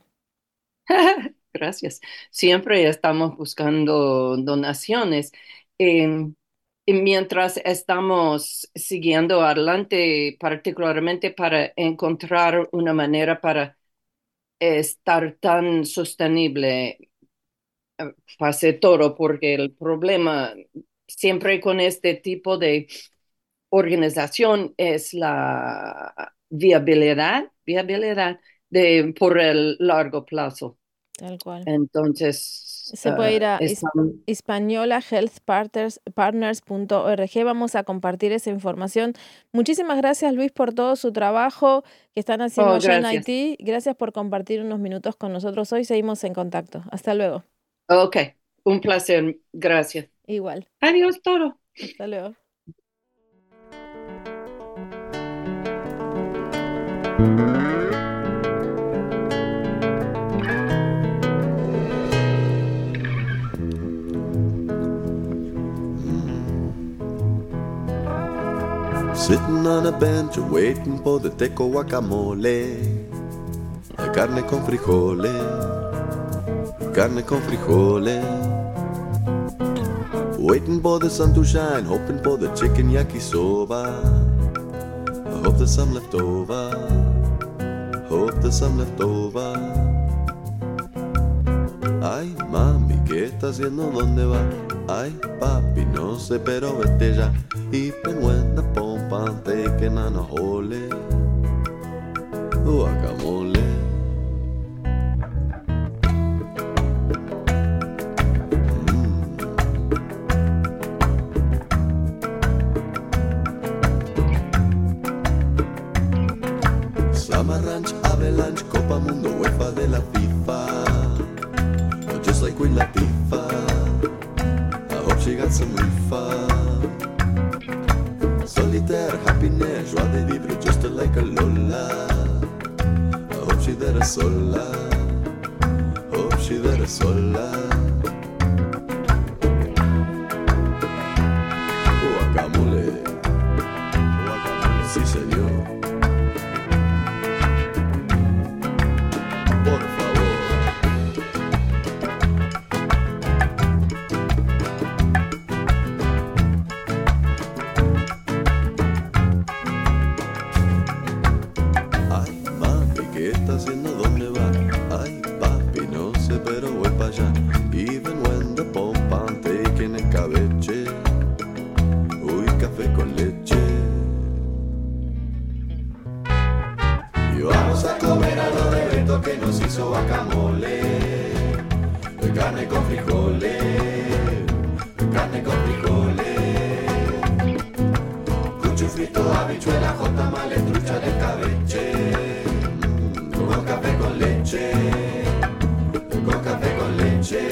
Gracias. Siempre estamos buscando donaciones. Eh, y mientras estamos siguiendo adelante, particularmente para encontrar una manera para estar tan sostenible, eh, pase todo, porque el problema siempre con este tipo de organización es la viabilidad, viabilidad de, por el largo plazo. Tal cual. Entonces, Se puede ir uh, a his- estamos, hispaniola health partners punto org. Vamos a compartir esa información. Muchísimas gracias, Luis, por todo su trabajo que están haciendo oh, allá en gracias. Haití. Gracias por compartir unos minutos con nosotros hoy. Seguimos en contacto. Hasta luego. Ok, un placer, gracias. Igual. Adiós, todo. Hasta luego. Sitting on a bench waiting for the teco guacamole. Carne con frijoles, carne con frijoles. Waiting for the sun to shine, hoping for the chicken yakisoba. I hope there's some left over, hope there's some left over. Ay, mami, ¿qué está haciendo? ¿Dónde va? Ay, papi, no sé, pero vete ya. Even when the pompa I'm taking on a hole. Guacamole. Summer Ranch, Avalanche, Copa Mundo, UEFA de la FIFA. Just like Queen Latifah, I hope she got some refund. Solitaire, happiness, joie de vivre, just like a Lola. I hope she there sola, hope she there sola. Guacamole, guacamole, sí señor. Por favor. Ay, mami, ¿qué está haciendo? ¿Dónde va? Ay, papi, no sé, pero voy para allá. Even when the pompa I'm taking el cabeche. Uy, café con leche. Y vamos a comer a lo de Beto. abuelito que nos hizo guacamole, carne con frijoles, carne con frijoles, cucho frito, habichuela, jotamales, trucha de escabeche, mm, con café con leche, con café con leche,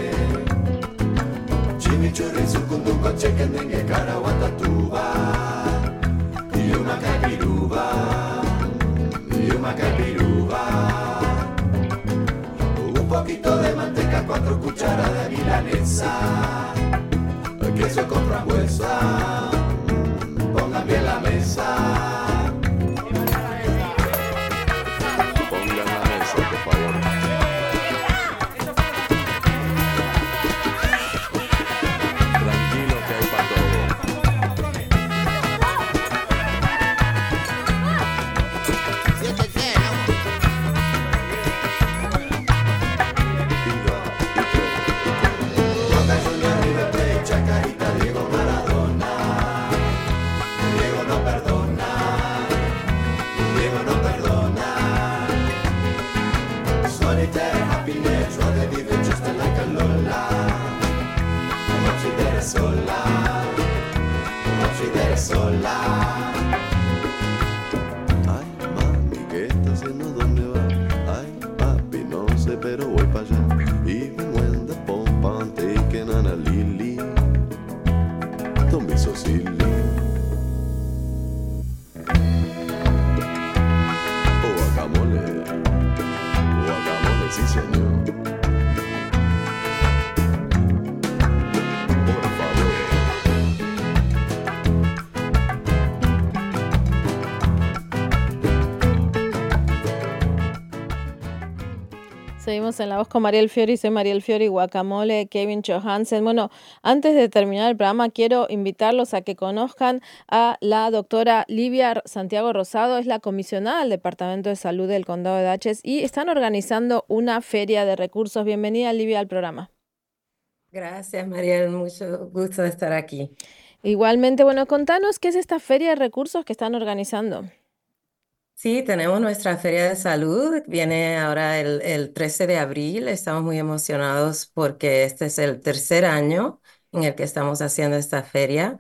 chimichurri, sucundungo, chequendengue, caraguatatuba, y una capiruba, y una capiruba. Un poquito de manteca, cuatro cucharadas de milanesa, queso con frambuesa, pongan bien la mesa. Pongan la mesa, por favor. Tranquilo que hay para todo. Chacarita, Diego Maradona, Diego no perdona, Diego no perdona. Solitaire happiness, rather vive just like a Lola. Como si eres sola, como si eres sola. Ay, mami, ¿qué estás haciendo? ¿Dónde va? Ay, papi, no sé, pero voy para allá. Even when the pump on taking on a lily. Don't be so silly. Oh, guacamole. Guacamole, sí, señor. Por favor. Seguimos en La Voz con Mariel Fiori, soy Mariel Fiori, guacamole, Kevin Johansen. Bueno, antes de terminar el programa, quiero invitarlos a que conozcan a la doctora Livia Santiago Rosado, es la comisionada del Departamento de Salud del Condado de Dutchess y están organizando una feria de recursos. Bienvenida, Livia, al programa. Gracias, Mariel, mucho gusto de estar aquí. Igualmente, bueno, contanos qué es esta feria de recursos que están organizando. Sí, tenemos nuestra Feria de Salud, viene ahora el, el trece de abril, estamos muy emocionados porque este es el tercer año en el que estamos haciendo esta feria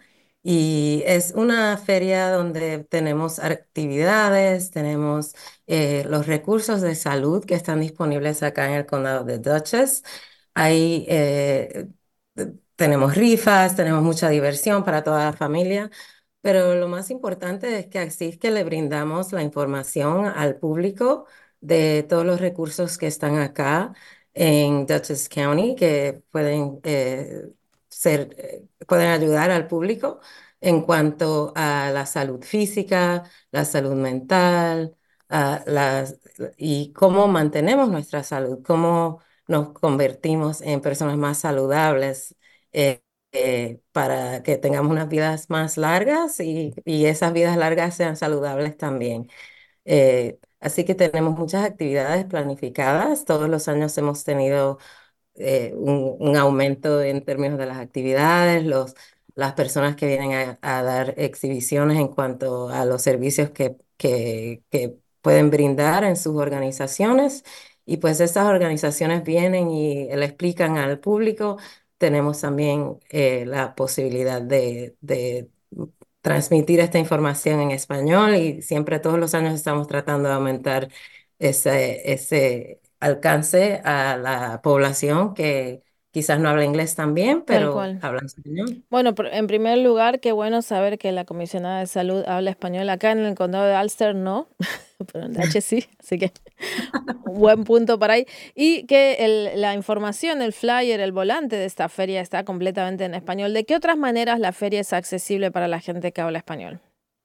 y es una feria donde tenemos actividades, tenemos eh, los recursos de salud que están disponibles acá en el condado de Dutchess. Hay, eh, tenemos rifas, tenemos mucha diversión para toda la familia. Pero lo más importante es que así es que le brindamos la información al público de todos los recursos que están acá en Dutchess County, que pueden, eh, ser, eh, pueden ayudar al público en cuanto a la salud física, la salud mental, a las- y cómo mantenemos nuestra salud, cómo nos convertimos en personas más saludables. eh, eh, para que tengamos unas vidas más largas y, y esas vidas largas sean saludables también. Eh, así que tenemos muchas actividades planificadas. Todos los años hemos tenido eh, un, un aumento en términos de las actividades, los, las personas que vienen a, a dar exhibiciones en cuanto a los servicios que, que, que pueden brindar en sus organizaciones. Y pues estas organizaciones vienen y le explican al público. Tenemos también eh, la posibilidad de, de transmitir esta información en español y siempre todos los años estamos tratando de aumentar ese, ese alcance a la población que quizás no habla inglés también, Tal pero cual. habla español. Bueno, pr- en primer lugar, qué bueno saber que la comisionada de salud habla español. Acá en el condado de Ulster no, pero en Dutchess sí, así que un buen punto para ahí. Y que el- la información, el flyer, el volante de esta feria está completamente en español. ¿De qué otras maneras la feria es accesible para la gente que habla español?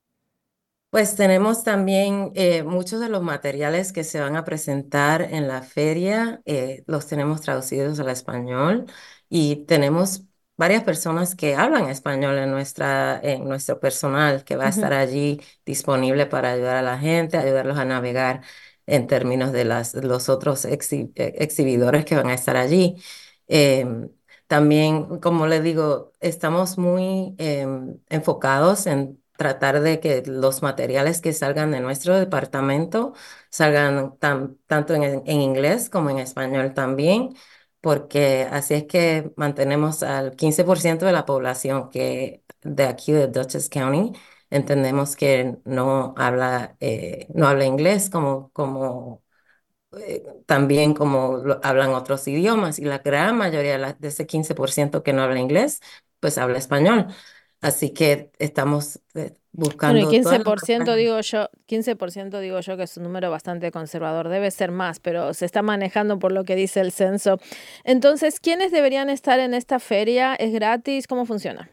Pues tenemos también eh, muchos de los materiales que se van a presentar en la feria, eh, los tenemos traducidos al español y tenemos varias personas que hablan español en nuestra, en nuestro personal que va a Ujú. estar allí disponible para ayudar a la gente, ayudarlos a navegar en términos de las, los otros exhi- eh, exhibidores que van a estar allí. Em, También, como le digo, estamos muy em, enfocados en tratar de que los materiales que salgan de nuestro departamento salgan tan- tanto en, en inglés como en español también, porque así es que mantenemos al quince por ciento de la población que de aquí de Dutchess County entendemos que no habla, eh, no habla inglés como, como eh, también como lo- hablan otros idiomas y la gran mayoría de, la- de ese quince por ciento que no habla inglés, pues habla español. Así que estamos eh, Bueno, y buscando quince todas las por ciento maneras. digo yo, quince por ciento digo yo que es un número bastante conservador, debe ser más, pero se está manejando por lo que dice el censo. Entonces, ¿quiénes deberían estar en esta feria? ¿Es gratis? ¿Cómo funciona?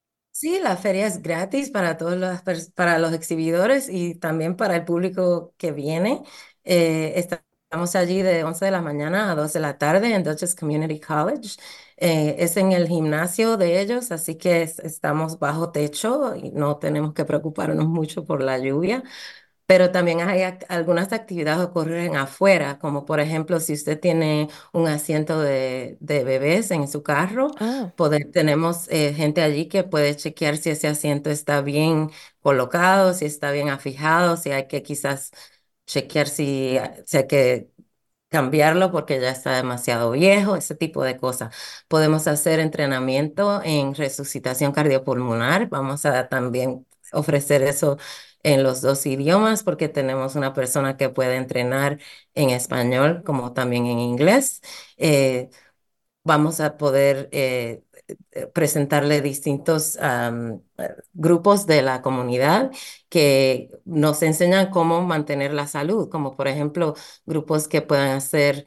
Sí, la feria es gratis para todos los, pers- para los exhibidores y también para el público que viene. Eh, esta- estamos allí de once de la mañana a dos de la tarde en Dutchess Community College. Eh, es en el gimnasio de ellos, así que es- estamos bajo techo y no tenemos que preocuparnos mucho por la lluvia. Pero también hay ac- algunas actividades que ocurren afuera, como por ejemplo, si usted tiene un asiento de, de bebés en su carro, Ah, poder- tenemos eh, gente allí que puede chequear si ese asiento está bien colocado, si está bien afijado, si hay que quizás chequear si, si hay que cambiarlo porque ya está demasiado viejo, ese tipo de cosas. Podemos hacer entrenamiento en resucitación cardiopulmonar. Vamos a también ofrecer eso en los dos idiomas porque tenemos una persona que puede entrenar en español como también en inglés. Eh, Vamos a poder eh, eh, presentarle distintos am, eh, grupos de la comunidad que nos enseñan cómo mantener la salud, como por ejemplo grupos que puedan hacer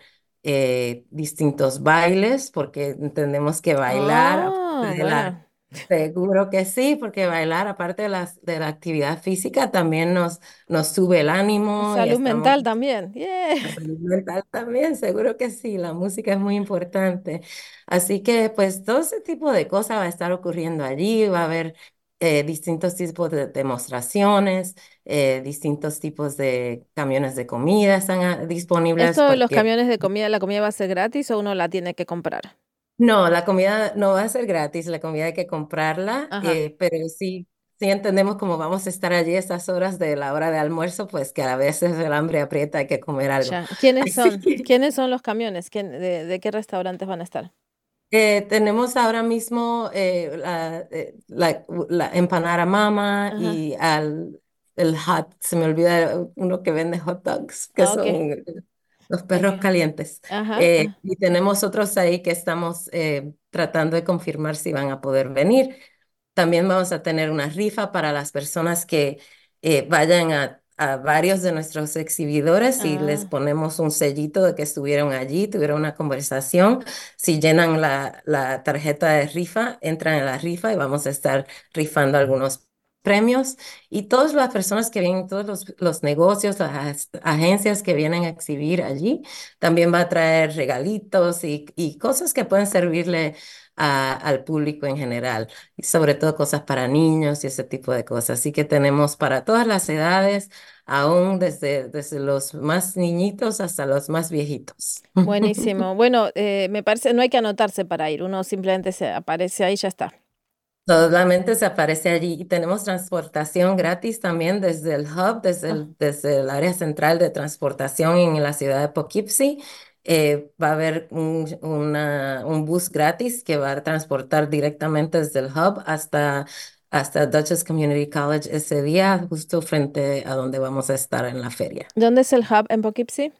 eh, distintos bailes, porque entendemos que bailar, ah, aparte de la, bueno, seguro que sí, porque bailar, aparte de la, de la actividad física, también nos, nos sube el ánimo y salud estamos mental también. Yeah. la salud mental también, seguro que sí, la música es muy importante. Así que pues todo ese tipo de cosas va a estar ocurriendo allí, va a haber eh, distintos tipos de demostraciones, eh, distintos tipos de camiones de comida están ah, disponibles ¿Esto de los porque camiones de comida, la comida va a ser gratis o uno la tiene que comprar? no, la comida no va a ser gratis, la comida hay que comprarla, Ajá. eh, pero sí, sí entendemos cómo vamos a estar allí esas horas de la hora de almuerzo, pues que a veces el hambre aprieta, hay que comer algo. Ya. ¿Quiénes Así son? que ¿Quiénes son los camiones? ¿Quién, de, de qué restaurantes van a estar? Eh, tenemos ahora mismo eh, la, eh, la, la empanada mama Ajá. y al, el hot, se me olvida uno que vende hot dogs, que Ah, ok. son los perros Ok. calientes. Ajá. Eh, Ah. y tenemos otros ahí que estamos eh, tratando de confirmar si van a poder venir. También vamos a tener una rifa para las personas que eh, vayan a, a varios de nuestros exhibidores y les Ah. ponemos un sellito de que estuvieron allí, tuvieron una conversación. Si llenan la, la tarjeta de rifa, entran en la rifa y vamos a estar rifando algunos premios. Y todas las personas que vienen, todos los, los negocios, las agencias que vienen a exhibir allí, también va a traer regalitos y, y cosas que pueden servirle a- al público en general y sobre todo cosas para niños y ese tipo de cosas. Así que tenemos para todas las edades, aún desde, desde los más niñitos hasta los más viejitos. Buenísimo. Bueno, eh, me parece, no hay que anotarse para ir, uno simplemente se aparece ahí y ya está. Solamente se aparece allí y tenemos transportación gratis también desde el hub, desde Ah, el, desde el área central de transportación en la ciudad de Poughkeepsie. Eh, va a haber un, una- un bus gratis que va a transportar directamente desde el hub hasta, hasta Dutchess Community College ese día, justo frente a donde vamos a estar en la feria. ¿dónde es el hub en Poughkeepsie?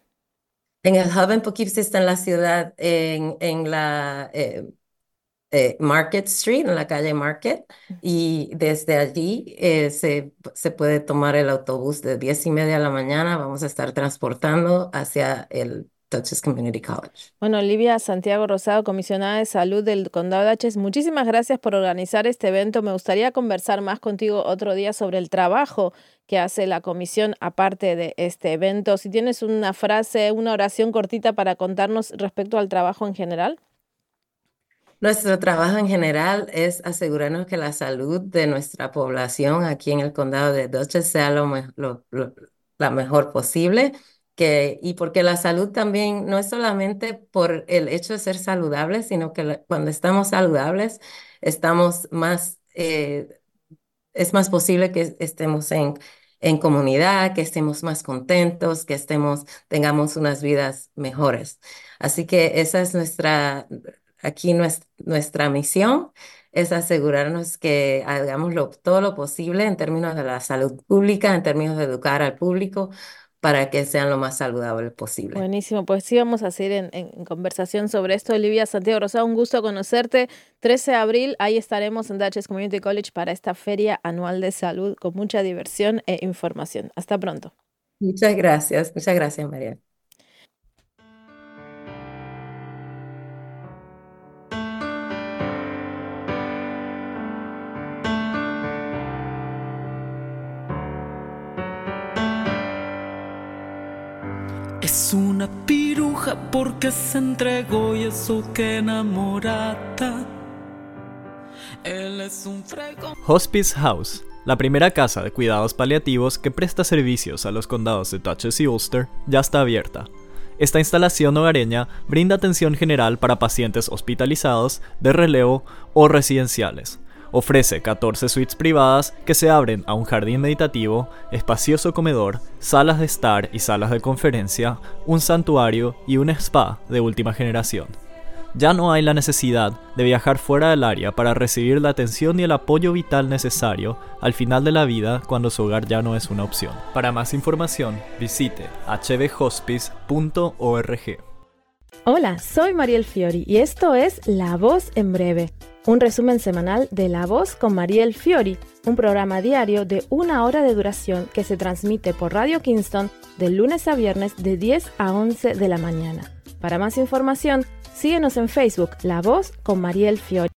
En el hub en Poughkeepsie está en la ciudad, en, en la eh, eh, Market Street, en la calle Market, y desde allí eh, se, se puede tomar el autobús de diez y media de la mañana. Vamos a estar transportando hacia el Dutchess Community College. Bueno, Olivia Santiago Rosado, comisionada de salud del Condado de Dutchess, muchísimas gracias por organizar este evento. Me gustaría conversar más contigo otro día sobre el trabajo que hace la comisión aparte de este evento. Si tienes una frase, una oración cortita para contarnos respecto al trabajo en general. Nuestro trabajo en general es asegurarnos que la salud de nuestra población aquí en el condado de Dutchess sea lo, me- lo- lo- la mejor posible, que, y porque la salud también no es solamente por el hecho de ser saludables, sino que la- cuando estamos saludables estamos más, eh, es más posible que estemos en, en comunidad, que estemos más contentos, que estemos, tengamos unas vidas mejores. Así que esa es nuestra, aquí nues- nuestra misión, es asegurarnos que hagamos lo- todo lo posible en términos de la salud pública, en términos de educar al público, para que sean lo más saludables posible. Buenísimo, pues sí, vamos a seguir en, en- en conversación sobre esto. Olivia Santiago Rosado, un gusto conocerte. trece de abril, ahí estaremos en Dutchess Community College para esta feria anual de salud con mucha diversión e información. Hasta pronto. Muchas gracias, muchas gracias, María. Es una piruja porque se entregó y eso que enamorada. Él es un fregón. Hospice House, la primera casa de cuidados paliativos que presta servicios a los condados de Dutchess y Ulster, ya está abierta. Esta instalación hogareña brinda atención general para pacientes hospitalizados, de relevo o residenciales. Ofrece catorce suites privadas que se abren a un jardín meditativo, espacioso comedor, salas de estar y salas de conferencia, un santuario y un spa de última generación. Ya no hay la necesidad de viajar fuera del área para recibir la atención y el apoyo vital necesario al final de la vida cuando su hogar ya no es una opción. Para más información, visite h b hospice punto org. Hola, soy Mariel Fiori y esto es La Voz en Breve, un resumen semanal de La Voz con Mariel Fiori, un programa diario de una hora de duración que se transmite por Radio Kingston de lunes a viernes de diez a once de la mañana. Para más información, síguenos en Facebook, La Voz con Mariel Fiori.